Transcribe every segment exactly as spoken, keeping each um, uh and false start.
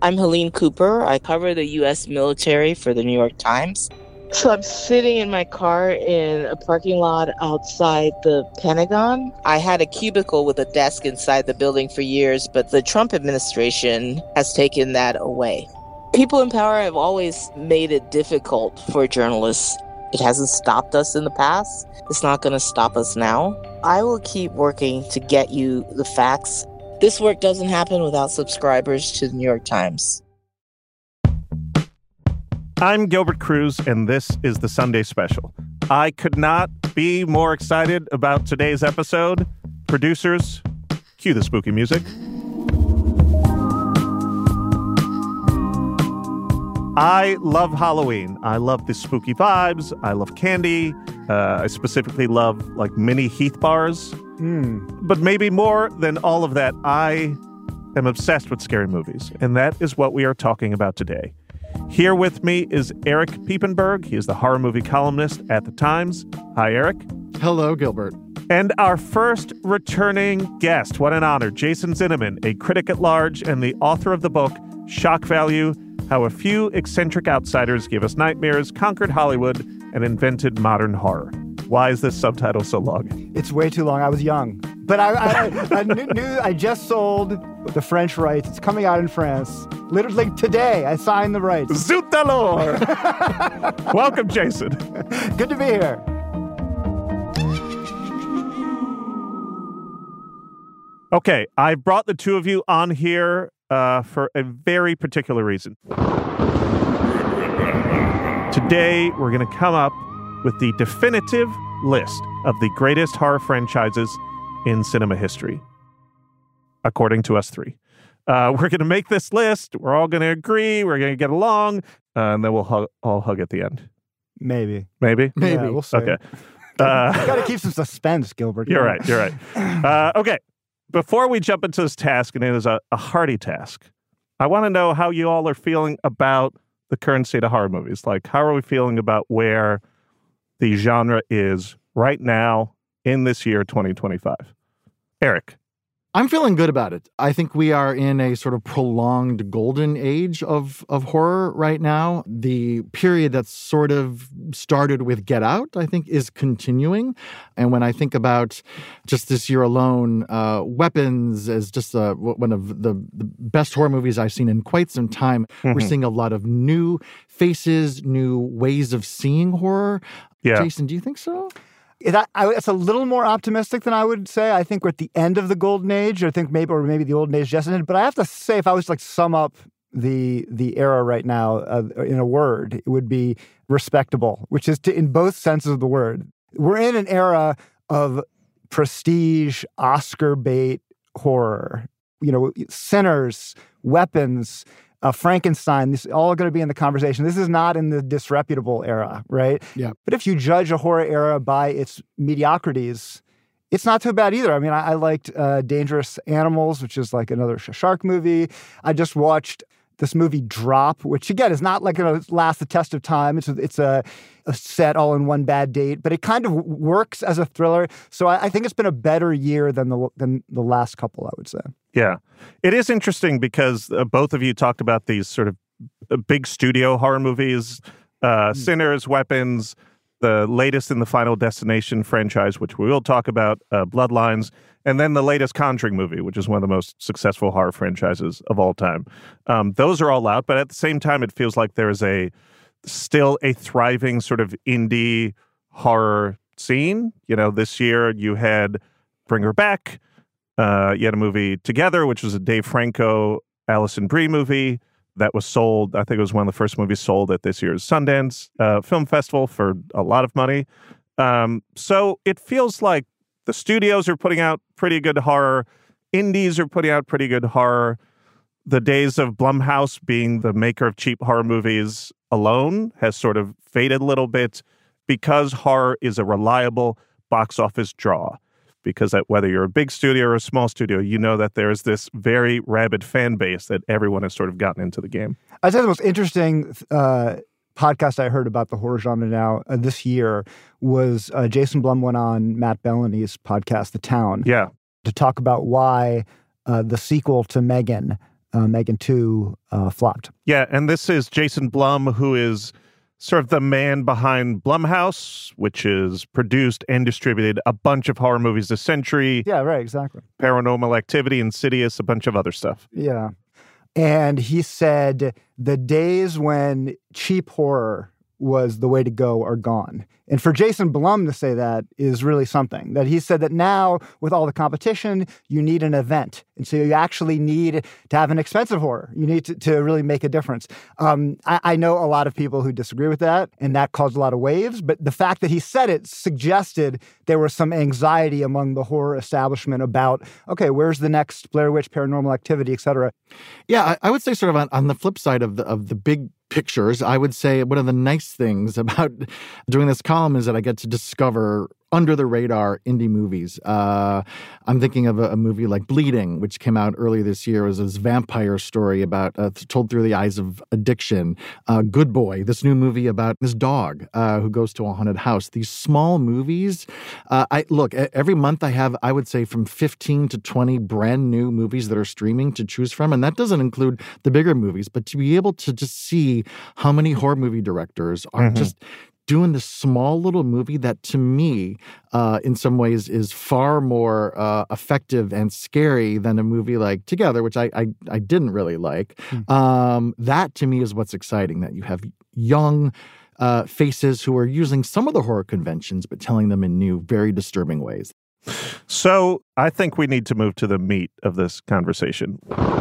I'm Helene Cooper. I cover the U S military for the New York Times. So I'm sitting in my car in a parking lot outside the Pentagon. I had a cubicle with a desk inside the building for years, but the Trump administration has taken that away. People in power have always made it difficult for journalists. It hasn't stopped us in the past. It's not going to stop us now. I will keep working to get you the facts. This work doesn't happen without subscribers to the New York Times. I'm Gilbert Cruz, and this is the Sunday Special. I could not be more excited about today's episode. Producers, cue the spooky music. I love Halloween. I love the spooky vibes. I love candy. Uh, I specifically love, like, mini Heath bars. Mm. But maybe more than all of that, I am obsessed with scary movies, and that is what we are talking about today. Here with me is Eric Piepenburg. He is the horror movie columnist at The Times. Hi, Eric. Hello, Gilbert. And our first returning guest, what an honor, Jason Zinoman, a critic at large and the author of the book, Shock Value, How a Few Eccentric Outsiders Gave Us Nightmares, Conquered Hollywood, and Invented Modern Horror. Why is this subtitle so long? It's way too long. I was young. But I, I, I knew I just sold the French rights. It's coming out in France. Literally today, I signed the rights. Zut alors! Welcome, Jason. Good to be here. Okay, I brought the two of you on here uh, for a very particular reason. Today, we're going to come up with the definitive list of the greatest horror franchises in cinema history, according to us three. Uh, we're going to make this list. We're all going to agree. We're going to get along. Uh, and then we'll hug, all hug at the end. Maybe. Maybe? Maybe. Yeah, we'll see. Okay. Uh, you got to keep some suspense, Gilbert. You're right. You're right. Uh, okay. Before we jump into this task, and it is a, a hearty task, I want to know how you all are feeling about the current state of horror movies. Like, how are we feeling about where the genre is right now in this year, twenty twenty-five? Eric. I'm feeling good about it. I think we are in a sort of prolonged golden age of, of horror right now. The period that sort of started with Get Out, I think, is continuing. And when I think about just this year alone, uh, Weapons as just uh, one of the, the best horror movies I've seen in quite some time. Mm-hmm. We're seeing a lot of new faces, new ways of seeing horror. Yeah. Jason, do you think so? It, I, it's a little more optimistic than I would say. I think we're at the end of the golden age. I think maybe, or maybe the golden age just ended. But I have to say, if I was to like sum up the the era right now uh, in a word, it would be respectable, which is to, in both senses of the word. We're in an era of prestige, Oscar bait horror. You know, Sinners, Weapons, Uh, Frankenstein, this is all going to be in the conversation. This is not in the disreputable era, right? Yeah. But if you judge a horror era by its mediocrities, it's not too bad either. I mean, I, I liked uh, Dangerous Animals, which is like another shark movie. I just watched this movie Drop, which again is not like going to last the test of time. It's a, it's a, a set all in one bad date, but it kind of works as a thriller. So I, I think it's been a better year than the than the last couple, I would say. Yeah. It is interesting because uh, both of you talked about these sort of uh, big studio horror movies, uh, mm. Sinners, Weapons, the latest in the Final Destination franchise, which we will talk about, uh, Bloodlines, and then the latest Conjuring movie, which is one of the most successful horror franchises of all time. Um, those are all out, but at the same time, it feels like there is a still a thriving sort of indie horror scene. You know, this year you had Bring Her Back. Uh, you had a movie Together, which was a Dave Franco, Alison Brie movie that was sold. I think it was one of the first movies sold at this year's Sundance uh, Film Festival for a lot of money. Um, so it feels like the studios are putting out pretty good horror. Indies are putting out pretty good horror. The days of Blumhouse being the maker of cheap horror movies alone has sort of faded a little bit because horror is a reliable box office draw. Because that whether you're a big studio or a small studio, you know that there's this very rabid fan base that everyone has sort of gotten into the game. I'd say the most interesting uh, podcast I heard about the horror genre now uh, this year was uh, Jason Blum went on Matt Bellany's podcast, The Town, yeah, to talk about why uh, the sequel to Megan uh, Megan two uh, flopped. Yeah, and this is Jason Blum, who is sort of the man behind Blumhouse, which has produced and distributed a bunch of horror movies this century. Yeah, right, exactly. Paranormal Activity, Insidious, a bunch of other stuff. Yeah. And he said the days when cheap horror was the way to go are gone. And for Jason Blum to say that is really something. That he said that now, with all the competition, you need an event. And so you actually need to have an expensive horror. You need to, to really make a difference. Um, I, I know a lot of people who disagree with that, and that caused a lot of waves. But the fact that he said it suggested there was some anxiety among the horror establishment about, okay, where's the next Blair Witch, Paranormal Activity, et cetera? Yeah, I, I would say sort of on, on the flip side of the of the big pictures, I would say one of the nice things about doing this column is that I get to discover under the radar indie movies. Uh, I'm thinking of a, a movie like Bleeding, which came out earlier this year. It was this vampire story about uh, told through the eyes of addiction. Uh, Good Boy, this new movie about this dog uh, who goes to a haunted house. These small movies. Uh, I look every month. I have, I would say, from fifteen to twenty brand new movies that are streaming to choose from, and that doesn't include the bigger movies. But to be able to just see how many horror movie directors are mm-hmm. just doing this small little movie that, to me, uh, in some ways is far more uh, effective and scary than a movie like Together, which I I, I didn't really like. Mm. Um, that, to me, is what's exciting, that you have young uh, faces who are using some of the horror conventions, but telling them in new, very disturbing ways. So I think we need to move to the meat of this conversation.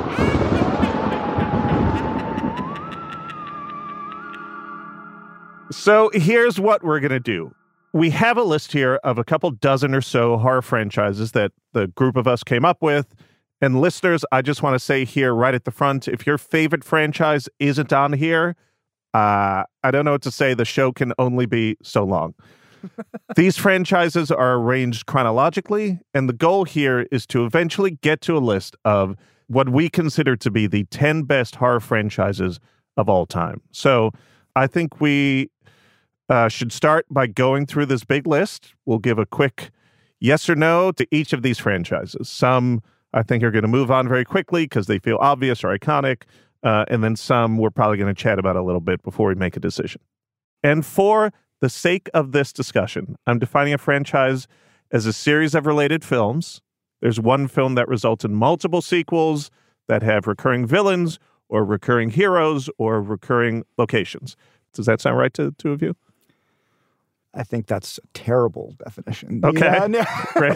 So here's what we're going to do. We have a list here of a couple dozen or so horror franchises that the group of us came up with. And listeners, I just want to say here right at the front, if your favorite franchise isn't on here, uh, I don't know what to say. The show can only be so long. These franchises are arranged chronologically, and the goal here is to eventually get to a list of what we consider to be the ten best horror franchises of all time. So I think we Uh, should start by going through this big list. We'll give a quick yes or no to each of these franchises. Some, I think, are going to move on very quickly because they feel obvious or iconic. Uh, and then some we're probably going to chat about a little bit before we make a decision. And for the sake of this discussion, I'm defining a franchise as a series of related films. There's one film that results in multiple sequels that have recurring villains or recurring heroes or recurring locations. Does that sound right to the two of you? I think that's a terrible definition. Okay, yeah, no. Great.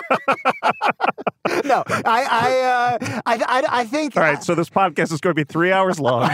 no, I, I, uh, I, I, I think. All right, so this podcast is going to be three hours long.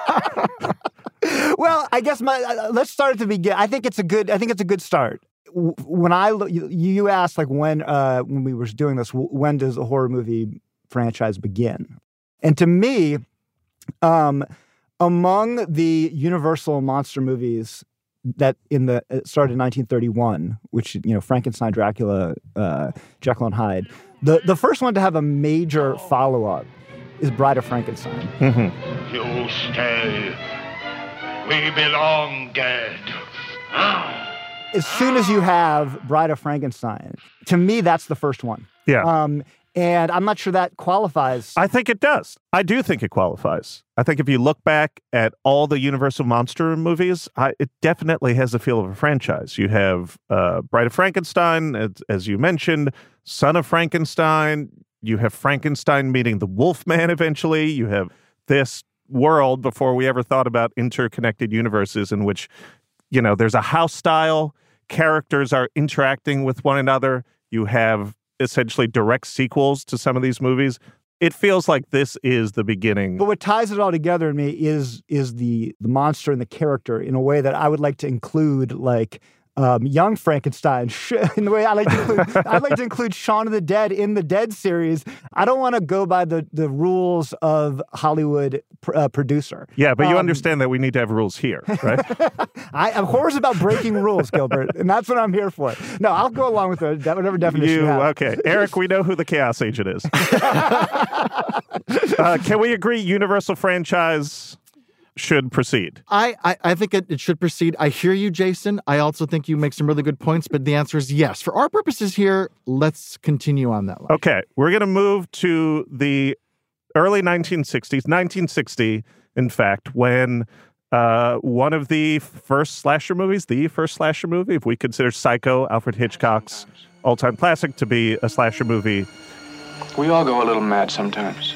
Well, I guess my uh, let's start at the beginning. I think it's a good. I think it's a good start. When I you, you asked like when uh, when we were doing this, when does a horror movie franchise begin? And to me, um, among the Universal monster movies that in the it started in nineteen thirty-one, which, you know, Frankenstein, Dracula, uh, Jekyll and Hyde. The the first one to have a major follow up is Bride of Frankenstein. Mm-hmm. You stay. We belong dead. As soon as you have Bride of Frankenstein, to me that's the first one. Yeah. Um, and I'm not sure that qualifies. I think it does. I do think it qualifies. I think if you look back at all the Universal monster movies, I, it definitely has the feel of a franchise. You have uh, Bride of Frankenstein, as, as you mentioned, Son of Frankenstein. You have Frankenstein meeting the Wolfman eventually. You have this world before we ever thought about interconnected universes in which, you know, there's a house style, characters are interacting with one another. You have essentially direct sequels to some of these movies. It feels like this is the beginning. But what ties it all together in me is is the the monster and the character in a way that I would like to include, like um, young Frankenstein. In the way I like to include, I'd like to include Shaun of the Dead in the Dead series. I don't want to go by the the rules of Hollywood pr- uh, producer. Yeah, but you um, understand that we need to have rules here, right? I, of course, about breaking rules, Gilbert, and that's what I'm here for. No, I'll go along with the, whatever definition you, you have. Okay, Eric, we know who the Chaos Agent is. uh, can we agree Universal franchise should proceed? I, I, I think it, it should proceed. I hear you, Jason. I also think you make some really good points, but the answer is yes. For our purposes here, let's continue on that line. Okay, we're going to move to the early nineteen sixties, nineteen sixty, in fact, when uh, one of the first slasher movies, the first slasher movie, if we consider Psycho, Alfred Hitchcock's all-time classic, to be a slasher movie. We all go a little mad sometimes.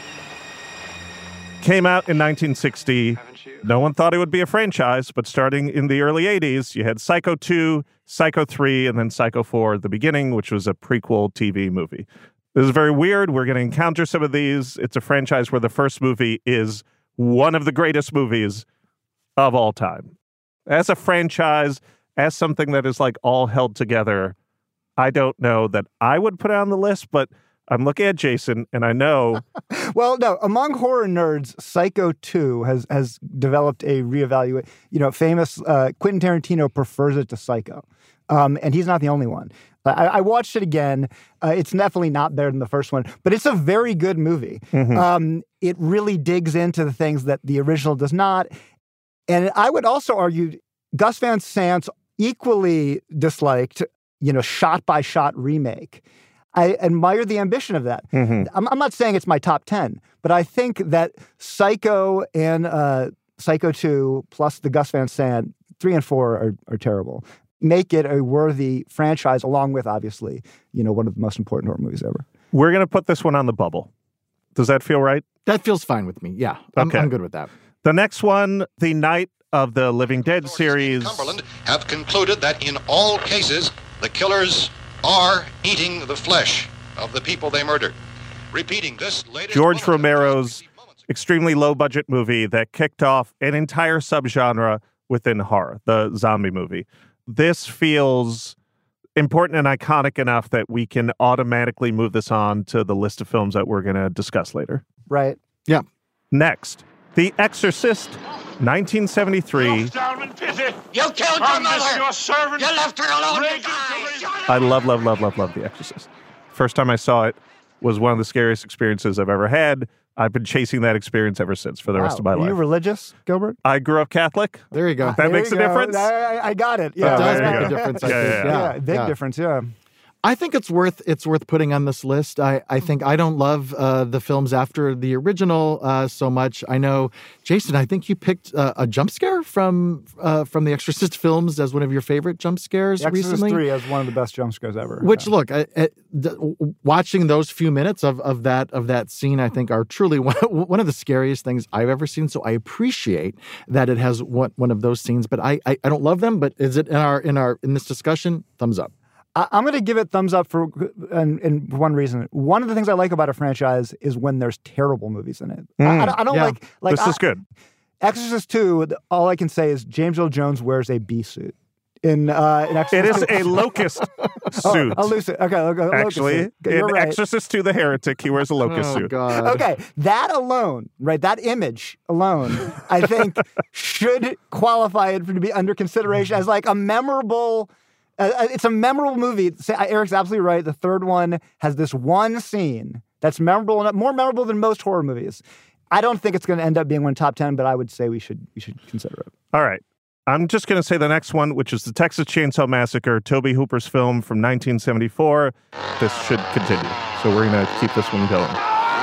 Came out in nineteen sixty. No one thought it would be a franchise, but starting in the early eighties, you had Psycho two, Psycho three, and then Psycho four at the beginning, which was a prequel T V movie. This is very weird. We're going to encounter some of these. It's a franchise where the first movie is one of the greatest movies of all time. As a franchise, as something that is like all held together, I don't know that I would put it on the list, but I'm looking at Jason, and I know. Well, no, among horror nerds, Psycho two has has developed a reevaluate. You know, famous uh, Quentin Tarantino prefers it to Psycho, um, and he's not the only one. I, I watched it again. Uh, it's definitely not better than the first one, but it's a very good movie. Mm-hmm. Um, it really digs into the things that the original does not. And I would also argue Gus Van Sant's equally disliked, you know, shot-by-shot remake. I admire the ambition of that. Mm-hmm. I'm, I'm not saying it's my top ten, but I think that Psycho and uh, Psycho two plus the Gus Van Sant, three and four are, are terrible. Make it a worthy franchise, along with, obviously, you know, one of the most important horror movies ever. We're going to put this one on the bubble. Does that feel right? That feels fine with me, yeah. I'm, okay. I'm good with that. The next one, the Night of the Living Dead series. Cumberland have concluded that in all cases, the killers are eating the flesh of the people they murdered. Repeating this latest... George Romero's extremely low-budget movie that kicked off an entire subgenre within horror, the zombie movie. This feels important and iconic enough that we can automatically move this on to the list of films that we're going to discuss later. Right. Yeah. Next, The Exorcist, nineteen seventy-three. You killed your mother! Your servant. You left her alone to die! I love, love, love, love, love The Exorcist. First time I saw it was one of the scariest experiences I've ever had. I've been chasing that experience ever since for the wow. rest of my Are life. you religious, Gilbert? I grew up Catholic. There you go. That there makes a go. difference? I, I got it. Yeah, It does there make you a go. difference, I Yeah, think. yeah, yeah. Yeah, big yeah. difference, yeah. I think it's worth it's worth putting on this list. I, I think I don't love uh, the films after the original uh, so much. I know, Jason, I think you picked uh, a jump scare from uh, from the Exorcist films as one of your favorite jump scares The Exorcist recently. three is one of the best jump scares ever. Which, yeah. look, I, I, the, watching those few minutes of, of that of that scene, I think are truly one, one of the scariest things I've ever seen. So I appreciate that it has one, one of those scenes. But I, I I don't love them. But is it in our in our in this discussion? Thumbs up. I, I'm going to give it thumbs up for and, and for one reason. One of the things I like about a franchise is when there's terrible movies in it. Mm, I, I, I don't yeah. like like this I, is good. Exorcist two. All I can say is James Earl Jones wears a bee suit in uh, in Exorcist. It is a locust suit. Oh, a lucid. Okay, a locust Actually, suit. You're in right. Exorcist two, the Heretic, he wears a locust Oh, suit. God. Okay, that alone, right? That image alone, I think, should qualify it for to be under consideration as like a memorable. Uh, it's a memorable movie. Eric's absolutely right. The third one has this one scene that's memorable, more memorable than most horror movies. I don't think it's going to end up being one top ten, but I would say we should we should consider it. All right. I'm just going to say the next one, which is the Texas Chainsaw Massacre, Tobe Hooper's film from nineteen seventy-four. This should continue. So we're going to keep this one going.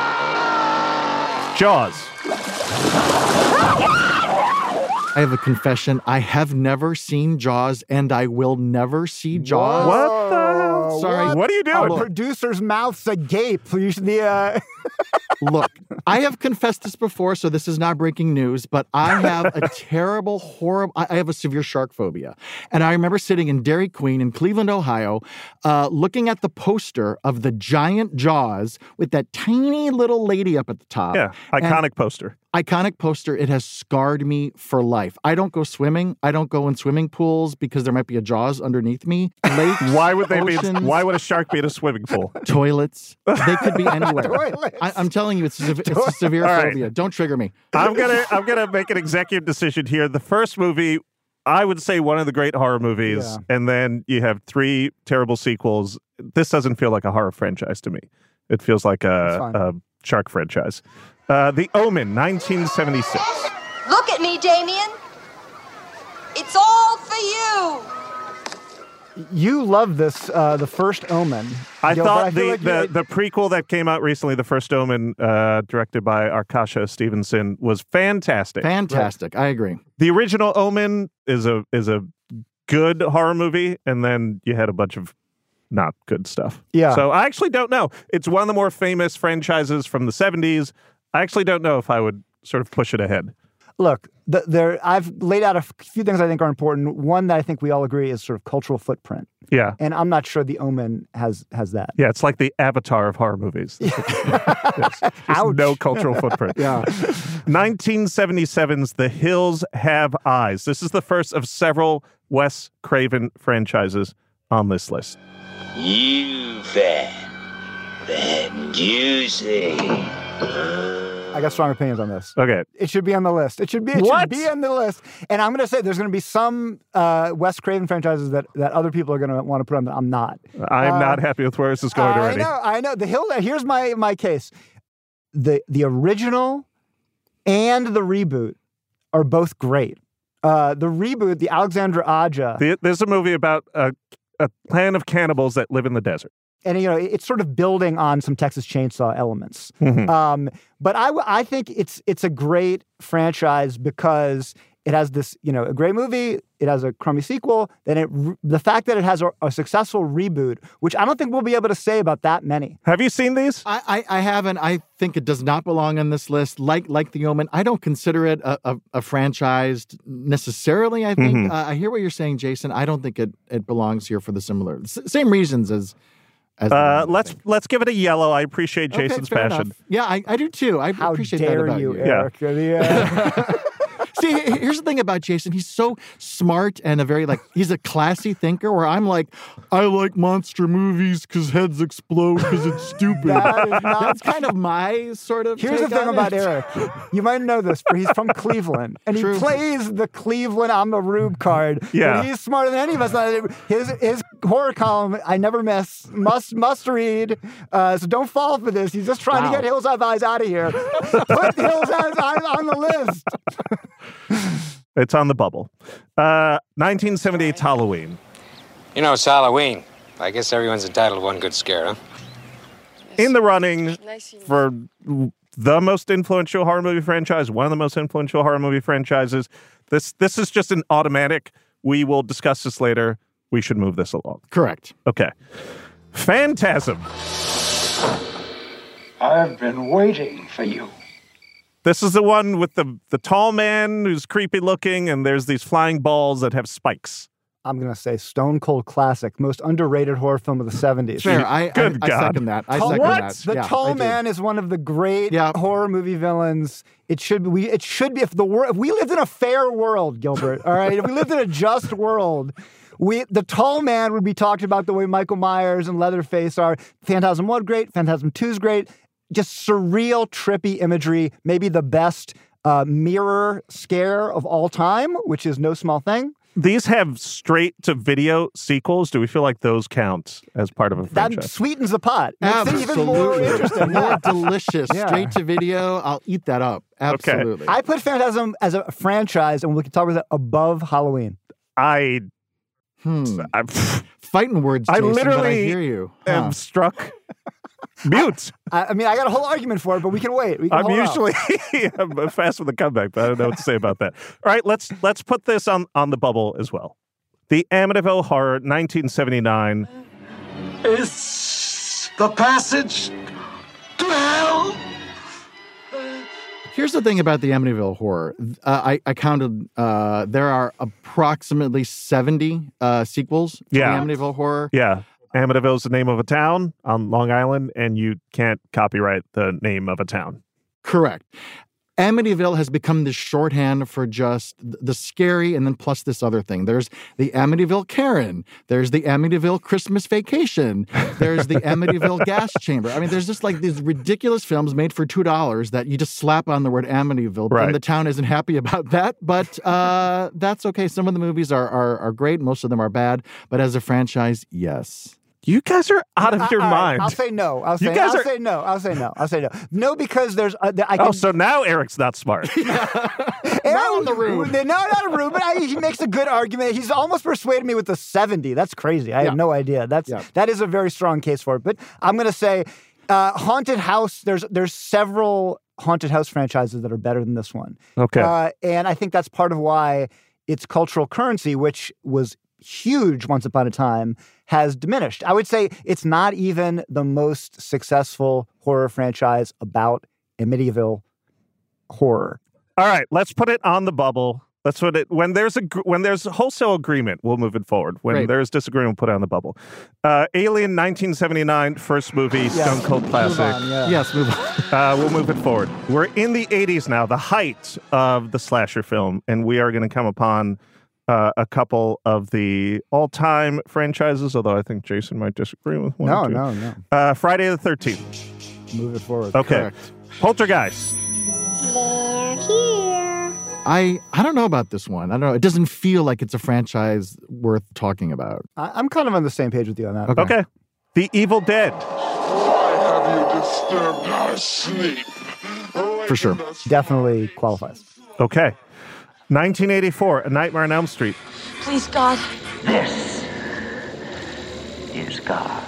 Jaws. I have a confession. I have never seen Jaws, and I will never see Jaws. What the hell? Sorry. What? What are you Our doing? producer's mouth's agape. You should the uh... Look, I have confessed this before, so this is not breaking news, but I have a terrible, horrible, I have a severe shark phobia. And I remember sitting in Dairy Queen in Cleveland, Ohio, uh, looking at the poster of the giant Jaws with that tiny little lady up at the top. Yeah, iconic poster. Iconic poster. It has scarred me for life. I don't go swimming. I don't go in swimming pools because there might be a Jaws underneath me. Lakes, Why would they be? oceans, Why would a shark be in a swimming pool? toilets. They could be anywhere. Toilets. I, I'm telling you, it's a, it's a severe All right. phobia. Don't trigger me. I'm gonna I'm gonna make an executive decision here. The first movie, I would say one of the great horror movies, Yeah. and then you have three terrible sequels. This doesn't feel like a horror franchise to me. It feels like a, a shark franchise. Uh, The Omen, nineteen seventy-six. Look at me, Damien. It's all for you. You love this, uh, the first Omen. I Yo, thought I the, like the, you- the prequel that came out recently, The First Omen, uh, directed by Arkasha Stevenson, was fantastic. Fantastic. I agree. The original Omen is a is a good horror movie, and then you had a bunch of not good stuff. Yeah. So I actually don't know. It's one of the more famous franchises from the seventies. I actually don't know if I would sort of push it ahead. Look, the, there. I've laid out a few things I think are important. One that I think we all agree is sort of cultural footprint, Yeah. and I'm not sure the Omen has has that. Yeah, it's like the Avatar of horror movies. There's Ouch. no cultural footprint. Yeah. nineteen seventy-seven's The Hills Have Eyes. This is the first of several Wes Craven franchises on this list. You fat, fat, juicy. I got strong opinions on this. Okay. It should be on the list. It should be. It What? should be on the list. And I'm going to say there's going to be some uh, Wes Craven franchises that, that other people are going to want to put on that I'm not. I'm Uh, not happy with where this is going I already. know. I know. The Hill. Here's my my case. The the original and the reboot are both great. Uh, the reboot, the Alexandra Aja, The- There's a movie about a, a clan of cannibals that live in the desert. and you know it's sort of building on some Texas Chainsaw elements. Mhm. Um, but I, I think it's it's a great franchise because it has this, you know, a great movie. It has a crummy sequel. Then it, the fact that it has a, a successful reboot, which I don't think we'll be able to say about that many. Have you seen these? I, I, I haven't. I think it does not belong on this list. Like like The Omen, I don't consider it a, a, a franchise necessarily. I think Mhm. uh, I hear what you're saying, Jason. I don't think it, it belongs here for the similar s- same reasons as. as The Uh, Omen, I let's think. let's give it a yellow. I appreciate Okay, Jason's fair passion. enough. Yeah, I, I do too. I How appreciate dare that about you, you. Eric? Yeah. See, he- here's the thing about Jason. He's so smart and a very, like, he's a classy thinker where I'm like, I like monster movies because heads explode because it's stupid. That is not- That's kind of my sort of Here's the take thing on about it. Eric. You might know this, but he's from Cleveland, and he True. plays the Cleveland on the Rube card. Yeah. But he's smarter than any of us. His his horror column, I never miss. Must must read. Uh, so don't fall for this. He's just trying Wow. to get Hills Have Eyes out of here. Put Hills Have Eyes on the list. It's on the bubble. Uh, nineteen seventy-eight's Halloween. You know, it's Halloween. I guess everyone's entitled to one good scare, huh? In the running for the most influential horror movie franchise, one of the most influential horror movie franchises. This this is just an automatic. We will discuss this later. We should move this along. Correct. Okay. Phantasm. I've been waiting for you. This is the one with the, the tall man who's creepy looking, and there's these flying balls that have spikes. I'm going to say Stone Cold classic, most underrated horror film of the seventies. Fair. I, I, Good I God. second that. I Tall- second What? that. The Yeah, I Tall do. Man is one of the great Yeah. horror movie villains. It should be. We, it should be if the wor- if we lived in a fair world, Gilbert. All right, if we lived in a just world, we the Tall Man would be talked about the way Michael Myers and Leatherface are. Phantasm One great. Phantasm Two is great. Just surreal, trippy imagery. Maybe the best uh, mirror scare of all time, which is no small thing. These have straight to video sequels. Do we feel like those count as part of a That franchise? sweetens the pot. Makes it even more Absolutely. interesting. More Yeah. delicious. Yeah. Straight to video. I'll eat that up. Absolutely. I put Phantasm as a franchise, and we can talk about that above Halloween. I, Hmm. I Fighting words, I Jason, but I literally hear you. am Huh. struck mute. I, I mean, I got a whole argument for it, but we can wait. We can I'm hold out. usually I'm fast with a comeback, but I don't know what to say about that. All right, let's let's put this on, on the bubble as well. The Amityville Horror, nineteen seventy-nine. It's the passage to hell. Here's the thing about the Amityville Horror. Uh, I, I counted, uh, there are approximately seventy uh, sequels to Yeah. the Amityville Horror. Yeah, Amityville is the name of a town on Long Island, and you can't copyright the name of a town. Correct. Amityville has become the shorthand for just th- the scary and then plus this other thing. There's the Amityville Karen. There's the Amityville Christmas Vacation. There's the Amityville Gas Chamber. I mean, there's just like these ridiculous films made for two dollars that you just slap on the word Amityville. Right. And the town isn't happy about that, but uh, that's okay. Some of the movies are, are, are great. Most of them are bad. But as a franchise, yes. You guys are out of your I, mind. I'll say no. I'll say, You guys I'll are- say no. I'll say no. I'll say no. No, because there's. Uh, I can, Oh, so now Eric's not smart. Aaron, on the room. No, not a room, but I, he makes a good argument. He's almost persuaded me with the seventy. That's crazy. I Yeah. have no idea. That's Yeah. that is a very strong case for it. But I'm going to say uh, haunted house. There's there's several haunted house franchises that are better than this one. Okay. Uh, and I think that's part of why its cultural currency, which was huge once upon a time, has diminished. I would say it's not even the most successful horror franchise about Amityville horror. All right, let's put it on the bubble. Let's put it when there's a gr- when there's a wholesale agreement, we'll move it forward. When Great. there's disagreement, we'll put it on the bubble. Uh, Alien, nineteen seventy-nine, first movie, Yes. Stone Cold Move classic. on, yeah. Yes, move on. Uh, we'll move it forward. We're in the eighties now, the height of the slasher film, and we are going to come upon uh, a couple of the all-time franchises, although I think Jason might disagree with one No, or two. no, no. Uh, Friday the thirteenth. Move it forward. Okay. Correct. Poltergeist. They're here. I I don't know about this one. I don't know. It doesn't feel like it's a franchise worth talking about. I, I'm kind of on the same page with you on that. Okay. Okay. The Evil Dead. Why have you disturbed our sleep? For sure. Definitely qualifies. Okay. nineteen eighty-four, A Nightmare on Elm Street. Please, God. This is God.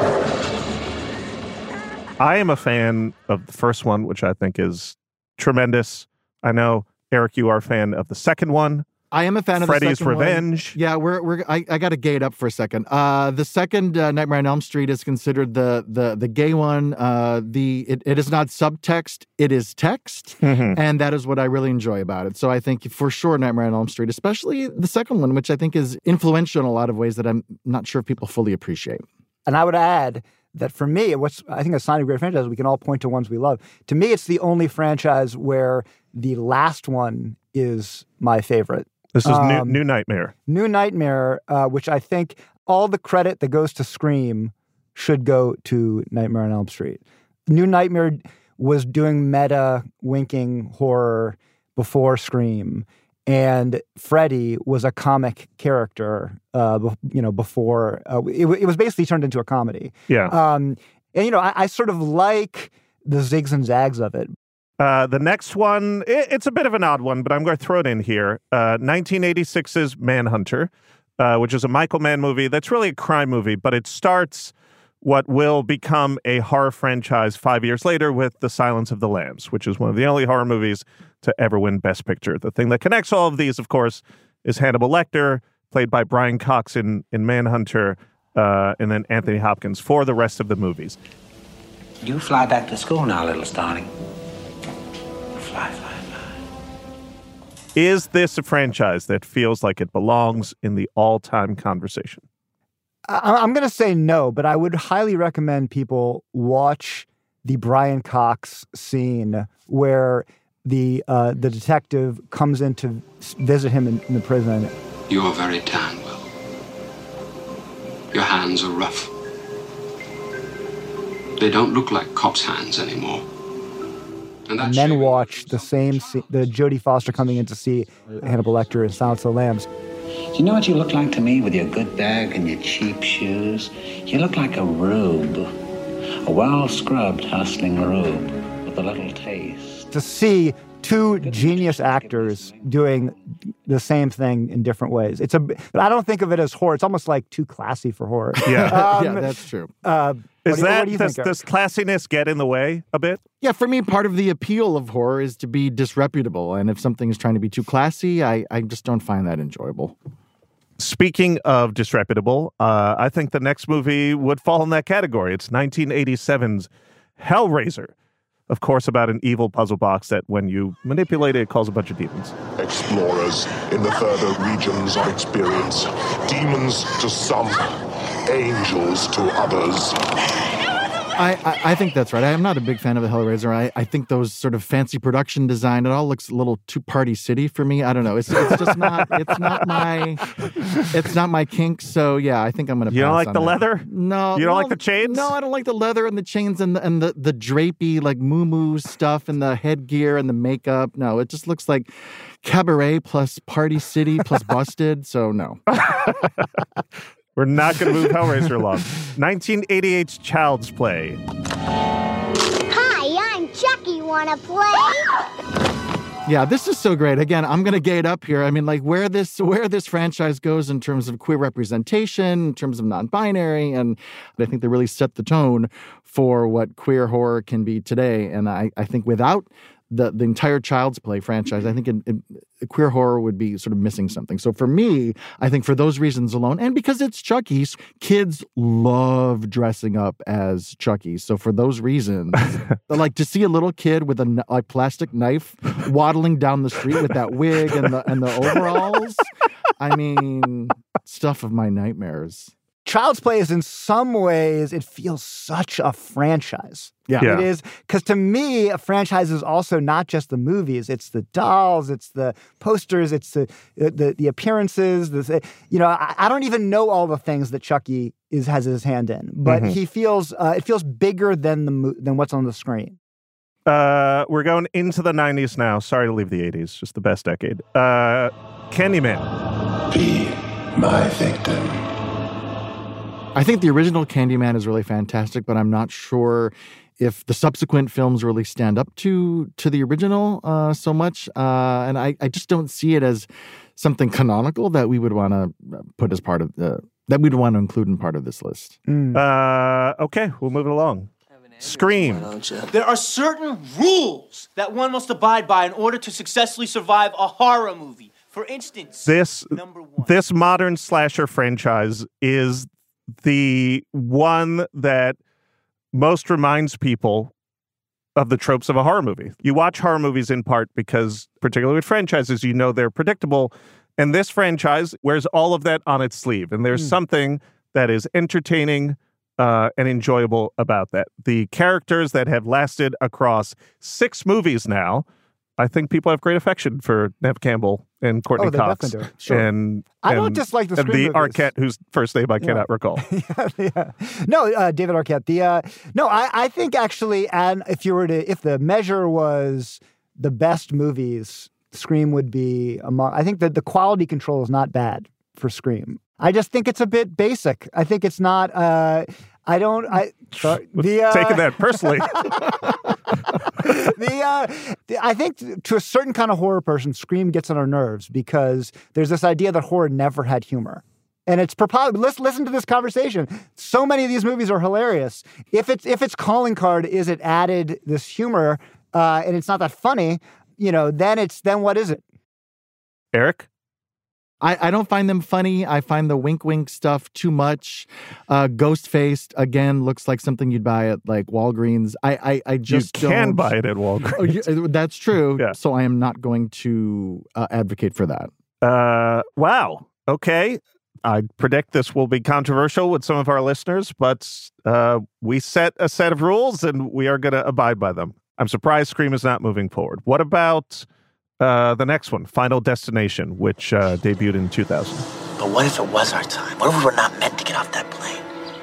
I am a fan of the first one, which I think is tremendous. I know, Eric, you are a fan of the second one. I am a fan of Freddy's the second Revenge. One. Yeah, we're we're I, I got to gate up for a second. Uh, the second uh, Nightmare on Elm Street is considered the the the gay one. Uh, the it, it is not subtext; it is text, Mm-hmm. and that is what I really enjoy about it. So I think for sure Nightmare on Elm Street, especially the second one, which I think is influential in a lot of ways that I'm not sure if people fully appreciate. And I would add that for me, what's I think a sign of great franchise, we can all point to ones we love. To me, it's the only franchise where the last one is my favorite. This is New, Um, New Nightmare. New Nightmare, uh, which I think all the credit that goes to Scream should go to Nightmare on Elm Street. New Nightmare was doing meta winking horror before Scream, and Freddy was a comic character. Uh, be- you know, before uh, it, it was basically turned into a comedy. Yeah. Um, and you know, I, I sort of like the zigs and zags of it. Uh, the next one, it, it's a bit of an odd one, but I'm going to throw it in here. Uh, nineteen eighty-six's Manhunter, uh, which is a Michael Mann movie that's really a crime movie, but it starts what will become a horror franchise five years later with The Silence of the Lambs, which is one of the only horror movies to ever win Best Picture. The thing that connects all of these, of course, is Hannibal Lecter, played by Brian Cox in, in Manhunter, uh, and then Anthony Hopkins for the rest of the movies. You fly back to school now, little Starling. Fly, fly, fly. Is this a franchise that feels like it belongs in the all-time conversation? I, I'm going to say no, but I would highly recommend people watch the Brian Cox scene where the uh, the detective comes in to visit him in, in the prison. You are very tan, Will. Your hands are rough. They don't look like cops' hands anymore. And, And then watch the same scene, the Jodie Foster coming in to see Hannibal Lecter in Silence of the Lambs. Do you know what you look like to me with your good bag and your cheap shoes? You look like a rube. A well-scrubbed, hustling rube with a little taste. To see two genius actors doing the same thing in different ways. It's a, but I don't think of it as horror. It's almost like too classy for horror. Yeah. Um, yeah, that's true. Uh, Is what do you- that, what do you does, think, Eric? does classiness get in the way a bit? Yeah, for me, part of the appeal of horror is to be disreputable. And if something is trying to be too classy, I, I just don't find that enjoyable. Speaking of disreputable, uh, I think the next movie would fall in that category. It's nineteen eighty-seven's Hellraiser. Of course, about an evil puzzle box that when you manipulate it, it calls a bunch of demons. Explorers in the further regions of experience. Demons to some, angels to others. I, I, I think that's right. I am not a big fan of the Hellraiser. I, I think those sort of fancy production design, it all looks a little too Party City for me. I don't know. It's, it's just not, it's not my, it's not my kink. So yeah, I think I'm going to You don't pass like on the that. leather? No. You don't no, like the chains? No, I don't like the leather and the chains and the, and the, the drapey, like moo-moo stuff and the headgear and the makeup. No, it just looks like Cabaret plus Party City plus Busted. So no. We're not going to move Hellraiser along. nineteen eighty-eight's Child's Play. Hi, I'm Chucky. Wanna play? Yeah, this is so great. Again, I'm going to gate up here. I mean, like where this where this franchise goes in terms of queer representation, in terms of non-binary, and I think they really set the tone for what queer horror can be today. And I, I think without the the entire Child's Play franchise, I think it, it, queer horror would be sort of missing something. So for me, I think for those reasons alone, and because it's Chucky, kids love dressing up as Chucky. So for those reasons, like to see a little kid with a like plastic knife waddling down the street with that wig and the and the overalls, I mean, stuff of my nightmares. Child's Play is in some ways, it feels such a franchise. Yeah. Yeah. It is, because to me, a franchise is also not just the movies. It's the dolls, it's the posters, it's the the, the appearances. The, you know, I, I don't even know all the things that Chucky is has his hand in, but Mhm. he feels uh, it feels bigger than the mo- than what's on the screen. Uh, we're going into the nineties now. Sorry to leave the eighties. Just the best decade. Uh, Candyman. Be my victim. I think the original Candyman is really fantastic, but I'm not sure if the subsequent films really stand up to to the original uh, so much. Uh, and I, I just don't see it as something canonical that we would want to put as part of the, that we'd want to include in part of this list. Mm. Uh, okay, we'll move it along. Scream. There are certain rules that one must abide by in order to successfully survive a horror movie. For instance, This this modern slasher franchise is the one that most reminds people of the tropes of a horror movie. You watch horror movies in part because, particularly with franchises, you know they're predictable. And this franchise wears all of that on its sleeve. And there's mm. something that is entertaining uh, and enjoyable about that. The characters that have lasted across six movies now, I think people have great affection for Neve Campbell and Courtney oh, they Cox. Definitely do. Sure. And, I don't and, dislike the and Scream the movies. Arquette, whose first name I Yeah. cannot recall. yeah, yeah. No, uh, David Arquette. The uh, no, I, I think actually, and if you were to, if the measure was the best movies, Scream would be among. I think that the quality control is not bad for Scream. I just think it's a bit basic. I think it's not. Uh, I don't. I sorry, the uh, taking that personally. the, uh, the I think to a certain kind of horror person, Scream gets on our nerves because there's this idea that horror never had humor. And it's propos- let's listen to this conversation. So many of these movies are hilarious. If it's if its calling card is it added this humor uh, and it's not that funny, you know, then it's then what is it? Eric? I, I don't find them funny. I find the wink wink stuff too much. Uh, Ghostfaced, again, looks like something you'd buy at like Walgreens. I I, I just You can don't... buy it at Walgreens. Oh, you, that's true. Yeah. So I am not going to uh, advocate for that. Uh, wow. Okay. I predict this will be controversial with some of our listeners, but uh, we set a set of rules and we are going to abide by them. I'm surprised Scream is not moving forward. What about uh, the next one, Final Destination, which uh, debuted in two thousand? But what if it was our time? What if we were not meant to get off that plane?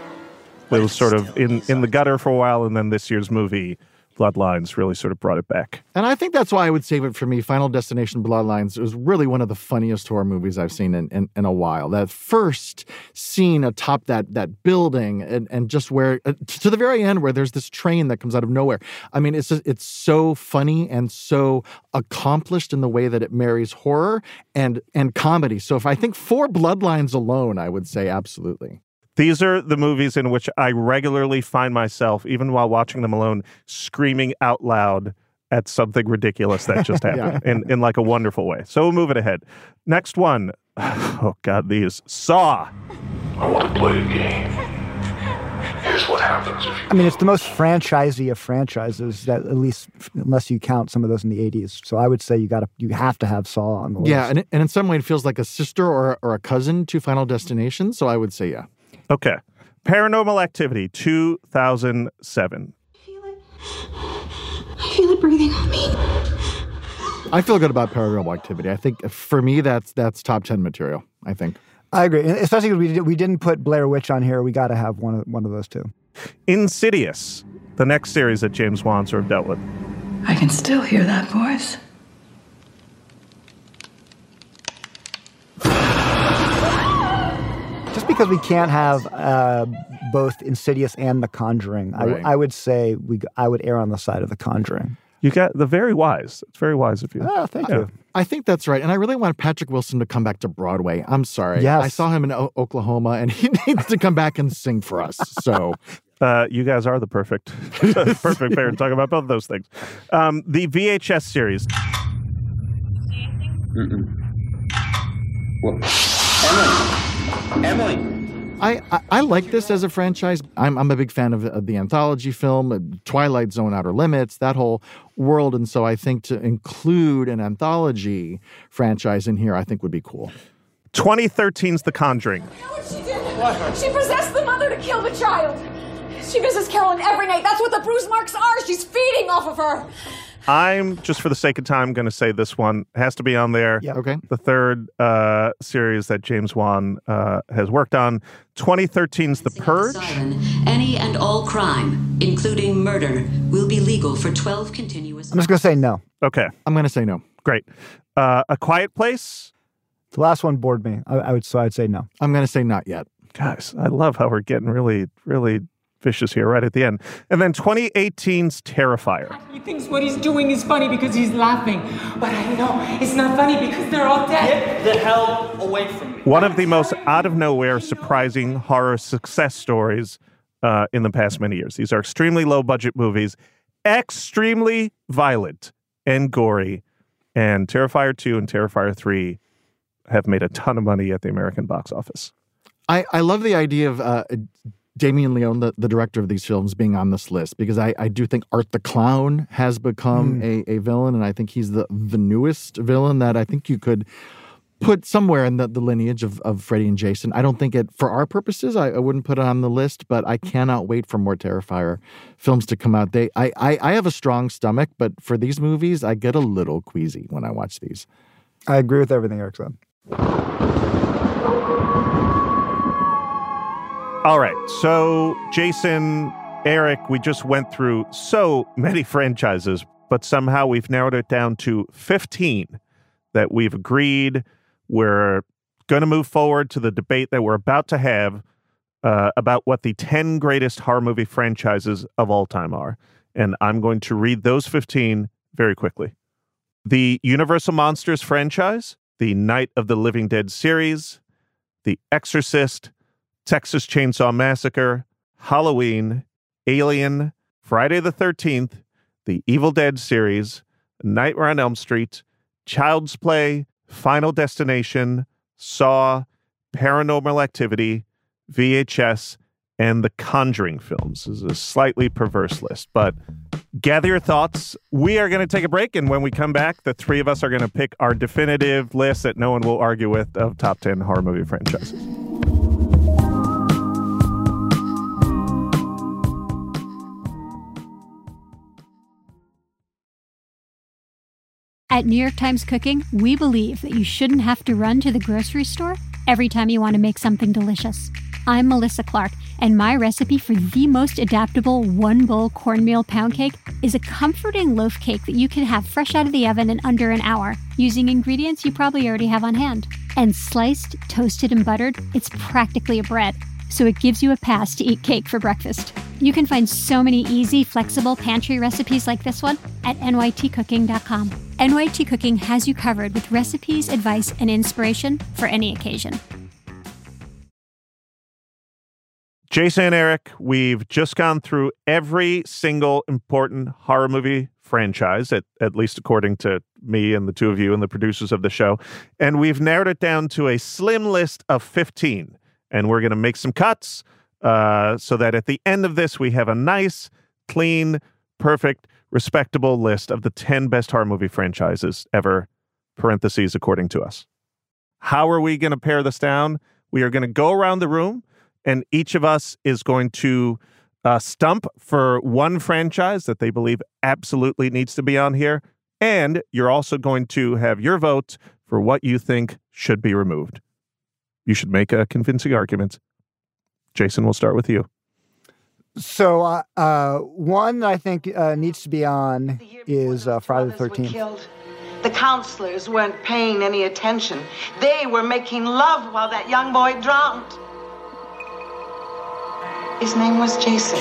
It was sort of in, in the gutter for a while, and then this year's movie, Bloodlines, really sort of brought it back. And I think that's why I would save it for me. Final Destination Bloodlines was really one of the funniest horror movies I've seen in, in, in a while. That first scene atop that that building and, and just where, uh, to the very end where there's this train that comes out of nowhere. I mean, it's just, it's so funny and so accomplished in the way that it marries horror and, and comedy. So if I think for Bloodlines alone, I would say absolutely. These are the movies in which I regularly find myself, even while watching them alone, screaming out loud at something ridiculous that just happened yeah. in, in like a wonderful way. So we'll move it ahead. Next one. Oh, God, these. Saw. I want to play a game. Here's what happens if you... I mean, it's the most franchisey of franchises, that at least unless you count some of those in the eighties. So I would say you got to, you have to have Saw on the list. Yeah, and, it, and in some way it feels like a sister or, or a cousin to Final Destination. So I would say yeah. Okay. Paranormal Activity, two thousand seven. I feel it. I feel it breathing on me. I feel good about Paranormal Activity. I think for me, that's that's top ten material, I think. I agree. Especially because we, did, we didn't put Blair Witch on here. We got to have one of, one of those two. Insidious, the next series that James Wan sort of dealt with. I can still hear that voice. because we can't have uh, both Insidious and The Conjuring. Right. I, I would say we. I would err on the side of The Conjuring. You got the very wise. It's very wise of you. Oh, thank Yeah. you. I think that's right. And I really want Patrick Wilson to come back to Broadway. I'm sorry. Yes. I saw him in o- Oklahoma, and he needs to come back and sing for us. So Uh, you guys are the perfect, perfect pair to talk about both of those things. Um, the V H S series. Mm-mm. Well, Emily. Emily. I, I, I like this as a franchise. I'm I'm a big fan of, of the anthology film, uh, Twilight Zone, Outer Limits, that whole world. And so I think to include an anthology franchise in here, I think would be cool. twenty thirteen's The Conjuring. What she did? What? She possessed the mother to kill the child. She visits Carolyn every night. That's what the bruise marks are. She's feeding off of her. I'm, just for the sake of time, going to say this one has to be on there. Yep. Okay. The third uh, series that James Wan uh, has worked on. twenty thirteen's The Purge. Any and all crime, including murder, will be legal for twelve continuous... I'm just going to say no. Okay. I'm going to say no. Great. Uh, A Quiet Place. The last one bored me. I, I would so I'd say no. I'm going to say not yet. Guys, I love how we're getting really, really vicious here right at the end. And then twenty eighteen's Terrifier. He thinks what he's doing is funny because he's laughing. But I know it's not funny because they're all dead. Get the hell away from me. One of the most out-of-nowhere, surprising horror success stories uh, in the past many years. These are extremely low-budget movies, extremely violent and gory. And Terrifier two and Terrifier three have made a ton of money at the American box office. I, I love the idea of uh, Damien Leone, the, the director of these films, being on this list because I, I do think Art the Clown has become mm. a, a villain, and I think he's the, the newest villain that I think you could put somewhere in the, the lineage of, of Freddy and Jason. I don't think it, for our purposes, I, I wouldn't put it on the list, but I cannot wait for more Terrifier films to come out. They, I, I, I have a strong stomach, but for these movies, I get a little queasy when I watch these. I agree with everything Eric said. All right. So, Jason, Eric, we just went through so many franchises, but somehow we've narrowed it down to fifteen that we've agreed we're going to move forward to the debate that we're about to have uh, about what the ten greatest horror movie franchises of all time are. And I'm going to read those fifteen very quickly. The Universal Monsters franchise, the Night of the Living Dead series, The Exorcist, Texas Chainsaw Massacre, Halloween, Alien, Friday the thirteenth, the Evil Dead series, Nightmare on Elm Street, Child's Play, Final Destination, Saw, Paranormal Activity, V H S, and the Conjuring films. This is a slightly perverse list, but gather your thoughts. We are going to take a break, and when we come back, the three of us are going to pick our definitive list that no one will argue with of top ten horror movie franchises. At New York Times Cooking, we believe that you shouldn't have to run to the grocery store every time you want to make something delicious. I'm Melissa Clark, and my recipe for the most adaptable one-bowl cornmeal pound cake is a comforting loaf cake that you can have fresh out of the oven in under an hour, using ingredients you probably already have on hand. And sliced, toasted, and buttered, it's practically a bread, so it gives you a pass to eat cake for breakfast. You can find so many easy, flexible pantry recipes like this one at N Y T cooking dot com. N Y T Cooking has you covered with recipes, advice, and inspiration for any occasion. Jason and Eric, we've just gone through every single important horror movie franchise, at, at least according to me and the two of you and the producers of the show. And we've narrowed it down to a slim list of fifteen. And we're going to make some cuts uh, so that at the end of this, we have a nice, clean, perfect, respectable list of the ten best horror movie franchises ever, parentheses, according to us. How are we going to pare this down? We are going to go around the room, and each of us is going to uh, stump for one franchise that they believe absolutely needs to be on here. And you're also going to have your vote for what you think should be removed. You should make a convincing argument. Jason, we'll start with you. So uh, uh, one that I think uh, needs to be on is uh, Friday the thirteenth. The counselors weren't paying any attention. They were making love while that young boy drowned. His name was Jason.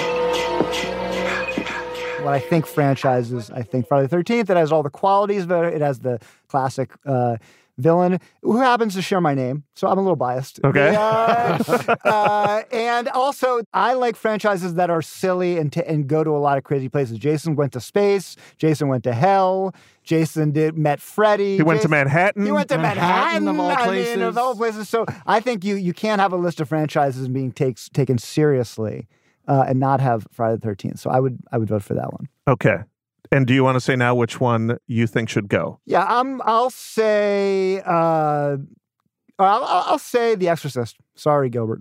When I think franchises, I think Friday the thirteenth. It has all the qualities, but it has the classic uh, villain who happens to share my name, so I'm a little biased. Okay. Uh, uh, and also, I like franchises that are silly and, t- and go to a lot of crazy places. Jason went to space. Jason went to hell. Jason did met Freddy. He went Jason, to Manhattan. He went to Manhattan, Manhattan of all I places. mean, of all places. So I think you you can't have a list of franchises being takes, taken seriously uh, and not have Friday the thirteenth. So I would I would vote for that one. Okay. And do you want to say now which one you think should go? Yeah, I'm. I'll say. Uh, I'll, I'll say The Exorcist. Sorry, Gilbert.